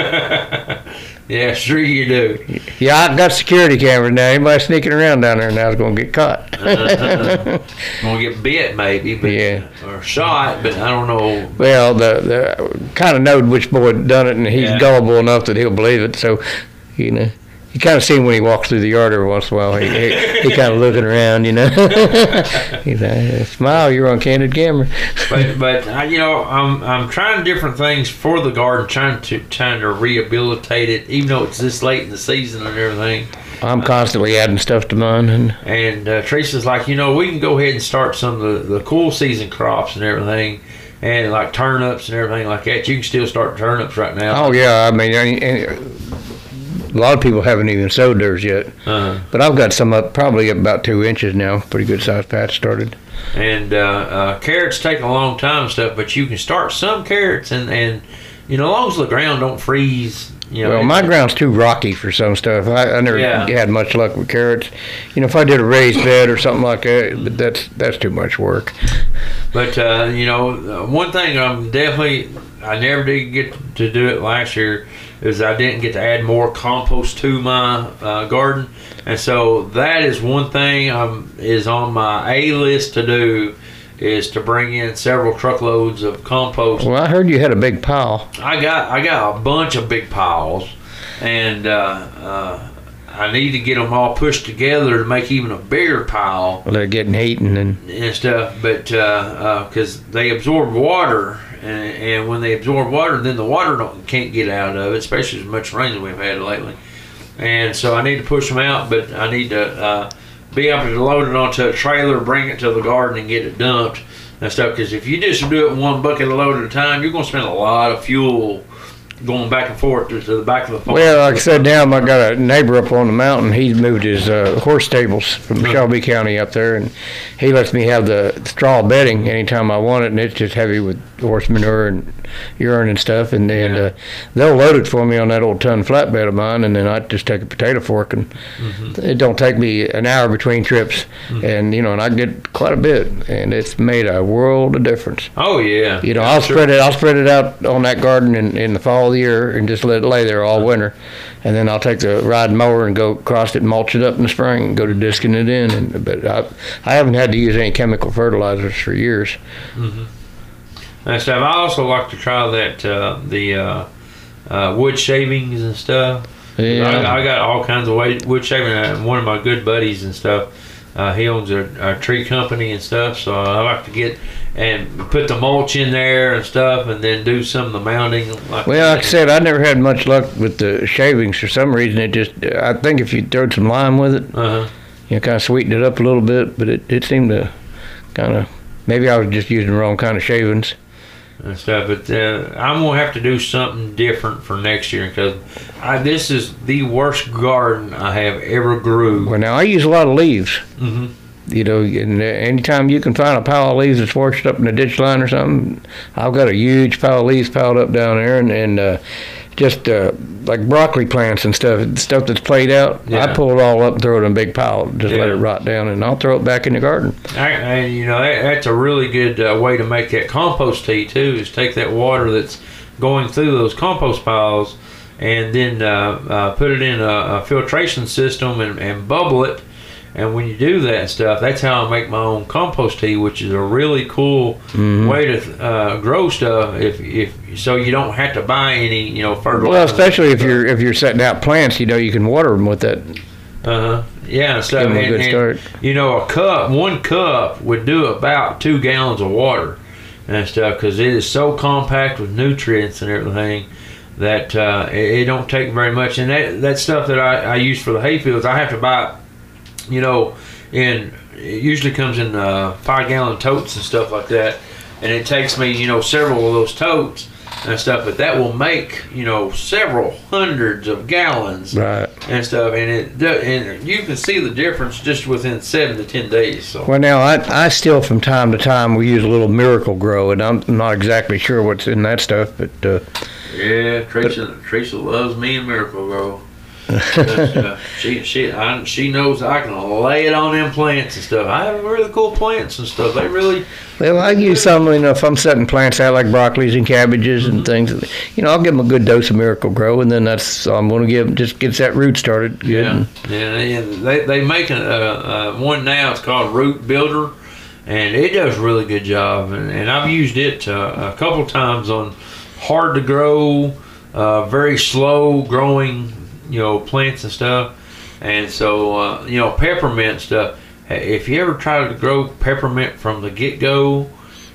Yeah, sure you do. Yeah, I've got security cameras now. Anybody sneaking around down there now is going to get caught. Uh-huh. Gonna get bit maybe, but Yeah. or shot, but I don't know. Well, the, the kind of knowed which boy had done it, and he's Yeah. gullible enough that he'll believe it. So, you know, you kind of see him when he walks through the yard every once in a while. He, he, he kind of looking around, you know. He's like, smile, you're on candid camera. But but I, you know, I'm I'm trying different things for the garden, trying to trying to rehabilitate it, even though it's this late in the season and everything. I'm constantly adding stuff to mine, and And uh, Teresa's like, you know, we can go ahead and start some of the, the cool season crops and everything, and like turnips and everything like that. You can still start turnips right now. oh yeah, I mean, and, and a lot of people haven't even sowed theirs yet. Uh-huh. But I've got some up, probably about two inches now. Pretty good sized patch started. And uh, uh, carrots take a long time and stuff, but you can start some carrots, and, and you know, as long as the ground don't freeze. You know, Well, my ground's too rocky for some stuff. I, I never Yeah. had much luck with carrots. You know, if I did a raised bed or something like that, but that's that's too much work. But uh, you know, uh, one thing I'm definitely I never did get to do it last year is I didn't get to add more compost to my uh, garden, and so that is one thing um is on my A list to do is to bring in several truckloads of compost. Well, I heard you had a big pile. I got I got a bunch of big piles, and uh, uh, I need to get them all pushed together to make even a bigger pile. Well, they're getting heating and And stuff, but because uh, uh, they absorb water, and, and when they absorb water, then the water don't, can't get out of it, especially as much rain as we've had lately. And so I need to push them out, but I need to uh, be able to load it onto a trailer, bring it to the garden, and get it dumped and stuff. Because if you just do it in one bucket of load at a time, you're going to spend a lot of fuel going back and forth to, to the back of the farm. Well, like I said, now I got a neighbor up on the mountain. He's moved his uh, horse stables from Shelby County up there, and he lets me have the straw bedding anytime I want it, and it's just heavy with horse manure and urine and stuff. And, and Yeah. uh, they'll load it for me on that old ton flatbed of mine, and then I just take a potato fork, and Mhm. it don't take me an hour between trips, Mhm. and you know, and I get quite a bit, and it's made a world of difference. Oh yeah. You know, Yeah, I'll sure. spread it. I'll spread it out on that garden in, in the fall of the year and just let it lay there all winter, and then I'll take the ride mower and go across it, and mulch it up in the spring, and go to disking it in. And but I, I haven't had to use any chemical fertilizers for years. And stuff. I also like to try that uh, the uh, uh, wood shavings and stuff. Yeah. I, I got all kinds of wa- wood shaving. Uh, one of my good buddies and stuff. Uh, he owns a, a tree company and stuff, so I like to get and put the mulch in there and stuff, and then do some of the mounding. Like Well, like I said, I never had much luck with the shavings for some reason. It just, I think if you throw some lime with it, Uh huh. you know, kind of sweeten it up a little bit. But it, it seemed to kind of, maybe I was just using the wrong kind of shavings. And stuff, but uh, I'm gonna have to do something different for next year because I, this is the worst garden I have ever grew. Well, now I use a lot of leaves. hmm You know, and uh, anytime you can find a pile of leaves that's washed up in a ditch line or something, I've got a huge pile of leaves piled up down there, and, and uh, just uh, like broccoli plants and stuff, stuff that's played out, Yeah. I pull it all up and throw it in a big pile, just let Yeah. it rot down, and I'll throw it back in the garden. I, and you know that, that's a really good uh, way to make that compost tea too. Is take that water that's going through those compost piles, and then uh, uh, put it in a, a filtration system and, and bubble it. And when you do that stuff, that's how I make my own compost tea, which is a really cool Mhm. way to uh, grow stuff. If if so, you don't have to buy any you know fertilizer. Well, especially if you're if you're setting out plants, you know, you can water them with that. Uh huh. Yeah, and stuff. Give 'em a And- good and, start. You know, a cup, one cup would do about two gallons of water and stuff because it is so compact with nutrients and everything that uh, it, it don't take very much. And that that stuff that I, I use for the hay fields, I have to buy, you know, in it usually comes in uh, five gallon totes and stuff like that. And it takes me, you know, several of those totes and stuff, but that will make, you know, several hundreds of gallons Right. and stuff, and it do- and you can see the difference just within seven to ten days. So Well, now I I still from time to time we use a little Miracle Grow, and I'm not exactly sure what's in that stuff, but uh, yeah, Teresa, Teresa loves me and Miracle Grow. That's, uh, she she I, she knows I can lay it on them plants and stuff. I have really cool plants and stuff. They really well, I use some, you know, if I'm setting plants out like broccolis and cabbages and things, you know, I'll give them a good dose of Miracle Grow, and then that's all I'm going to give. Just gets that root started. Good. yeah yeah and they they make a, uh, uh, one now. It's called Root Builder, and it does a really good job. And, and I've used it uh, a couple times on hard to grow, uh, very slow growing, you know, plants and stuff. And so, uh, you know, peppermint stuff. If you ever try to grow peppermint from the get-go,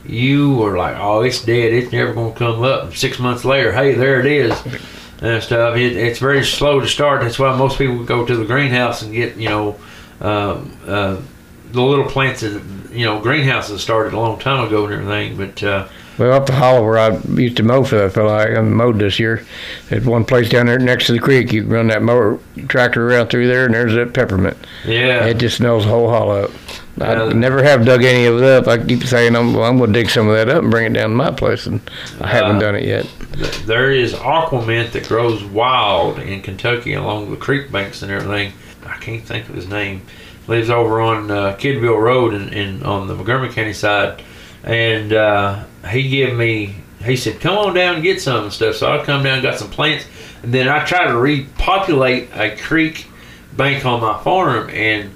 you are like, oh, it's dead. It's never going to come up. And six months later, hey, there it is and stuff. It, it's very slow to start. That's why most people go to the greenhouse and get, you know, um, uh, the little plants that, you know, greenhouses started a long time ago and everything. But, uh, Well, up the hollow where I used to mow for that fella, I mowed this year. At one place down there next to the creek, you can run that mower tractor around through there, and there's that peppermint. yeah. It just smells the whole hollow up. I Yeah. never have dug any of it up. I keep saying I'm, well, I'm going to dig some of that up and bring it down to my place, and I haven't Uh, done it yet. There is aquamint that grows wild in Kentucky along the creek banks and everything. I can't think of his name. Lives over on uh, Kidville Road in, in on the Montgomery County side, and uh, he gave me. He said, "Come on down and get some and stuff." So I come down and got some plants, and then I tried to repopulate a creek bank on my farm, and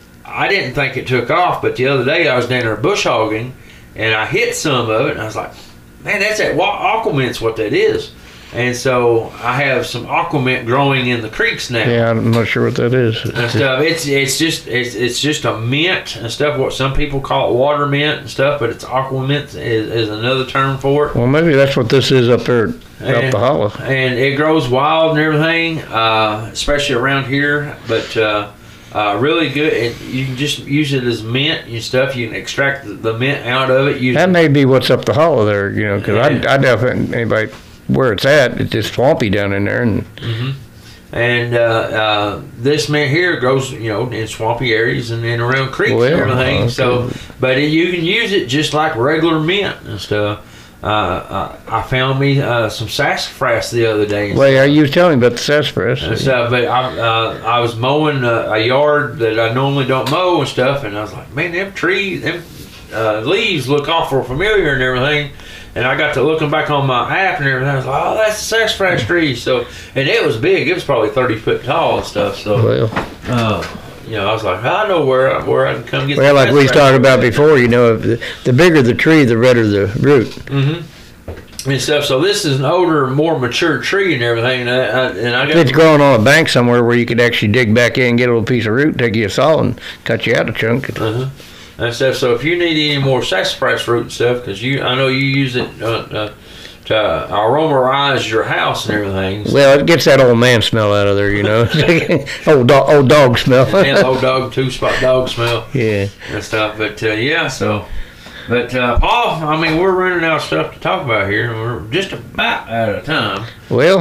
I didn't think it took off. But the other day I was down there bush hogging, and I hit some of it, and I was like, man, that's that wa- aquamint's what that is. And so I have some aquamint growing in the creeks now. Yeah, I'm not sure what that is. And stuff. It's it's just it's it's just a mint and stuff. What some people call it water mint and stuff, but it's aquamint is, is another term for it. Well, maybe that's what this is up there, up And- the hollow. And it grows wild and everything, uh, especially around here. But uh, Uh, really good, and you can just use it as mint and stuff. You can extract the, the mint out of it. Use That may be what's up the hollow there, you know, because Yeah. I, I definitely, anybody, where it's at, it's just swampy down in there. And And uh, uh, this mint here grows, you know, in swampy areas and, and around creeks Well, and everything. okay. So, but it, you can use it just like regular mint and stuff. Uh, uh, I found me uh, some sassafras the other day. And well, yeah, you was telling me about the sassafras. and stuff, but I, uh, I was mowing a, a yard that I normally don't mow and stuff, and I was like, man, them trees, them uh, leaves look awful familiar and everything. And I got to looking back on my app and everything. I was like, oh, that's the sassafras tree. So, and it was big. It was probably thirty foot tall and stuff. So, Well, uh, you know, I was like, I know where I, where I can come get. well, the like we was sassafras. talking about before, you know, if the, the bigger the tree, the redder the root. Mm-hmm. And stuff. So this is an older, more mature tree and everything. And I, I, and I If got it's growing on a bank somewhere where you could actually dig back in, get a little piece of root, take you a saw and cut you out a chunk. Uh-huh. And stuff. So if you need any more sassafras root and stuff, because you, I know you use it uh, uh, to aromatize your house and everything. Well, it gets that old man smell out of there, you know, old dog, old dog smell. And low dog, two spot dog smell Yeah. and stuff. But uh, yeah, so. But uh, Paul, I mean, we're running out of stuff to talk about here. We're just about out of time. Well,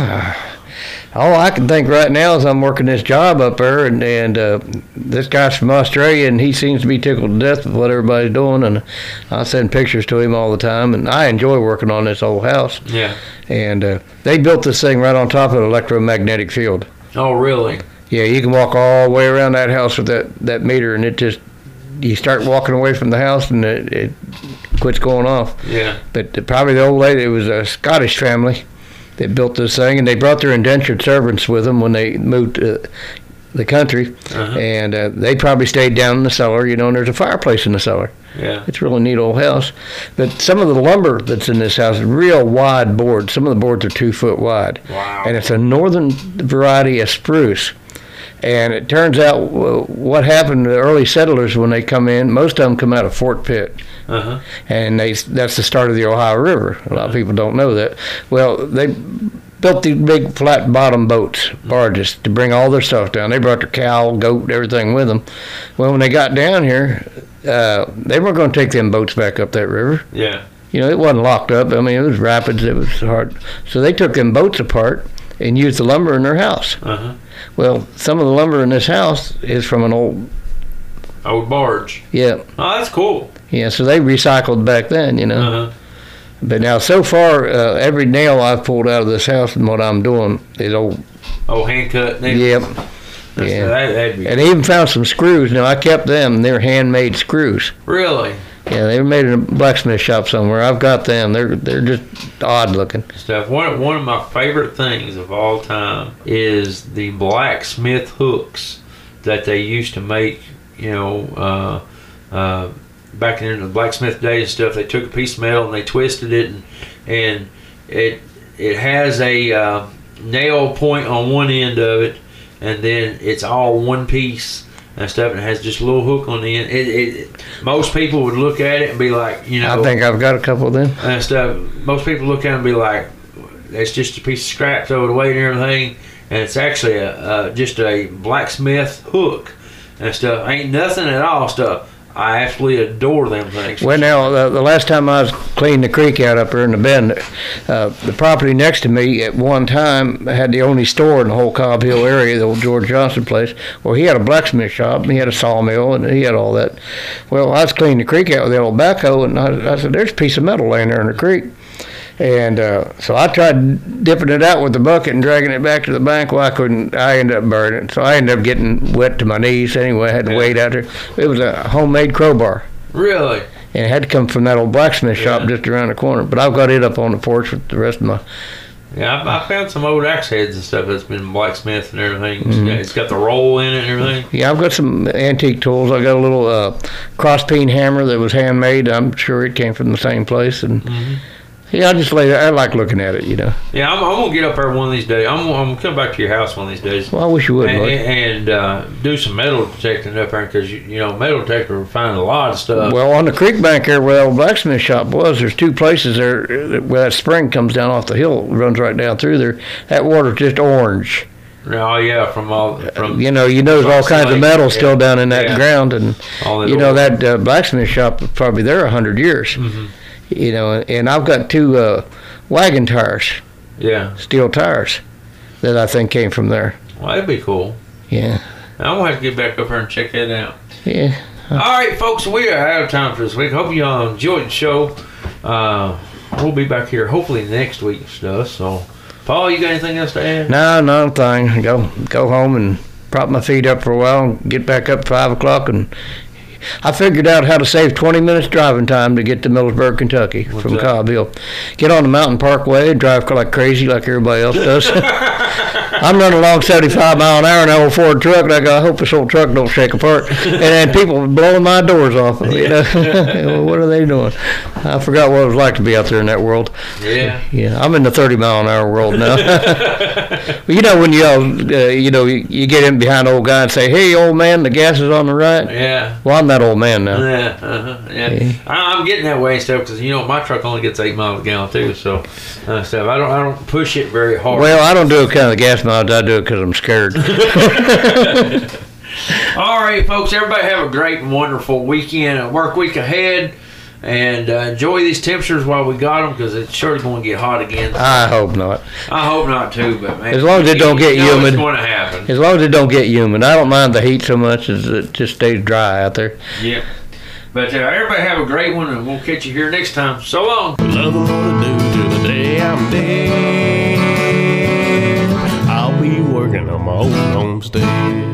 all I can think right now is I'm working this job up there, and, and uh, this guy's from Australia, and he seems to be tickled to death with what everybody's doing, and I send pictures to him all the time, and I enjoy working on this old house. Yeah. And uh, they built this thing right on top of an electromagnetic field. Oh, really? Yeah, you can walk all the way around that house with that, that meter, and it just, you start walking away from the house, and it, it quits going off. Yeah. But the, probably the old lady, it was a Scottish family that built this thing, and they brought their indentured servants with them when they moved to the country, Uh-huh. and uh, they probably stayed down in the cellar, you know, and there's a fireplace in the cellar. Yeah. It's a really neat old house. But some of the lumber that's in this house is real wide boards. Some of the boards are two foot wide. Wow. And it's a northern variety of spruce. And it turns out uh, what happened to the early settlers when they come in, most of them come out of Fort Pitt. Uh-huh. And they that's the start of the Ohio River. A lot of people don't know that. Well, they built these big flat bottom boats, barges, to bring all their stuff down. They brought their cow, goat, everything with them. Well, when they got down here, uh, they weren't going to take them boats back up that river. Yeah. You know, it wasn't locked up. I mean, it was rapids. It was hard. So they took them boats apart and used the lumber in their house. Uh-huh. Well, some of the lumber in this house is from an old, Old barge. yeah, Oh, that's cool. yeah. So they recycled back then, you know. Uh-huh. But now, so far, uh, every nail I've pulled out of this house and what I'm doing is old. Oh, hand cut. nail. Yep. That's, Yeah. that, that'd be And I even found some screws. Now, I kept them. They're handmade screws. really Yeah, they were made in a blacksmith shop somewhere. I've got them. They're they're just odd looking. stuff. One one of my favorite things of all time is the blacksmith hooks that they used to make. You know, uh, uh, back in the blacksmith days and stuff. They took a piece of metal and they twisted it, and and it it has a uh, nail point on one end of it, and then it's all one piece and stuff, and it has just a little hook on the end. It, it, most people would look at it and be like, you know, I think I've got a couple of them. and stuff. Most people look at it and be like, it's just a piece of scrap, throw it away and everything, and it's actually a, uh, just a blacksmith hook and stuff. Ain't nothing at all stuff. I absolutely adore them things. Well, now, the, the last time I was cleaning the creek out up there in the bend, uh, the property next to me at one time had the only store in the whole Cobb Hill area, the old George Johnson place. Well, he had a blacksmith shop, and he had a sawmill, and he had all that. Well, I was cleaning the creek out with the old backhoe, and I, I said, there's a piece of metal laying there in the creek. And uh, so I tried dipping it out with the bucket and dragging it back to the bank. Well, I couldn't. I ended up burning it. So I ended up getting wet to my knees anyway. I had to Yeah. wade out there. It was a homemade crowbar. Really? And it had to come from that old blacksmith shop Yeah. just around the corner. But I've got it up on the porch with the rest of my... Yeah, I, I found some old axe heads and stuff that's been blacksmith and everything. Mm-hmm. Yeah, it's got the roll in it and everything. Yeah, I've got some antique tools. I got a little uh, cross-peen hammer that was handmade. I'm sure it came from the same place. And Mm-hmm. yeah, I just lay I like looking at it, you know. Yeah, I'm, I'm gonna get up there one of these days. I'm, I'm gonna come back to your house one of these days. Well, I wish you would, and, bud. and uh, do some metal detecting up there because you, you know metal detector will find a lot of stuff. Well, on the creek bank there where the old blacksmith shop was, there's two places there where that spring comes down off the hill, runs right down through there. That water's just orange. Oh yeah, from all from You know, you know, there's all kinds of Slate, metal yeah. still down in that Yeah. ground, and all you know old- that uh, blacksmith shop was probably there a hundred years. Mhm. You know, and I've got two uh, wagon tires, Yeah, steel tires, that I think came from there. well that'd be cool. Yeah, I'm gonna have to get back up here and check that out. yeah. All right, folks, we are out of time for this week. Hope you all enjoyed the show. Uh, we'll be back here hopefully next week and stuff. So, Paul, you got anything else to add? No, no thing. Go go home and prop my feet up for a while and get back up at five o'clock. And I figured out how to save twenty minutes driving time to get to Millersburg, Kentucky What's from that? Cobb Hill. Get on the Mountain Parkway and drive like crazy like everybody else does. I'm running along seventy-five mile an hour in an old Ford truck, and I go, I hope this old truck don't shake apart. And then people blowing my doors off. You know, what are they doing? I forgot what it was like to be out there in that world. Yeah. Yeah, I'm in the thirty mile an hour world now. Well, you know when you all, uh, you know, you, you get in behind an old guy and say, "Hey, old man, the gas is on the right." Yeah. Well, I'm that old man now. Yeah, uh-huh, yeah. Yeah. I, I'm getting that way and stuff because you know my truck only gets eight miles a gallon too, so uh, stuff. I don't I don't push it very hard. Well, I don't do it kind of the gas mileage. I do it because I'm scared. All right, folks. Everybody have a great and wonderful weekend, a work week ahead, and uh, enjoy these temperatures while we got them because it's sure going to get hot again. I hope not. I hope not too, but man, As long as it don't get you know humid. it's going to happen. As long as it don't get humid, I don't mind the heat so much as it just stays dry out there. Yep. But uh, everybody have a great one, and we'll catch you here next time. So long. Loving what I do till the day I'm dead. I'll be working on my old homestead.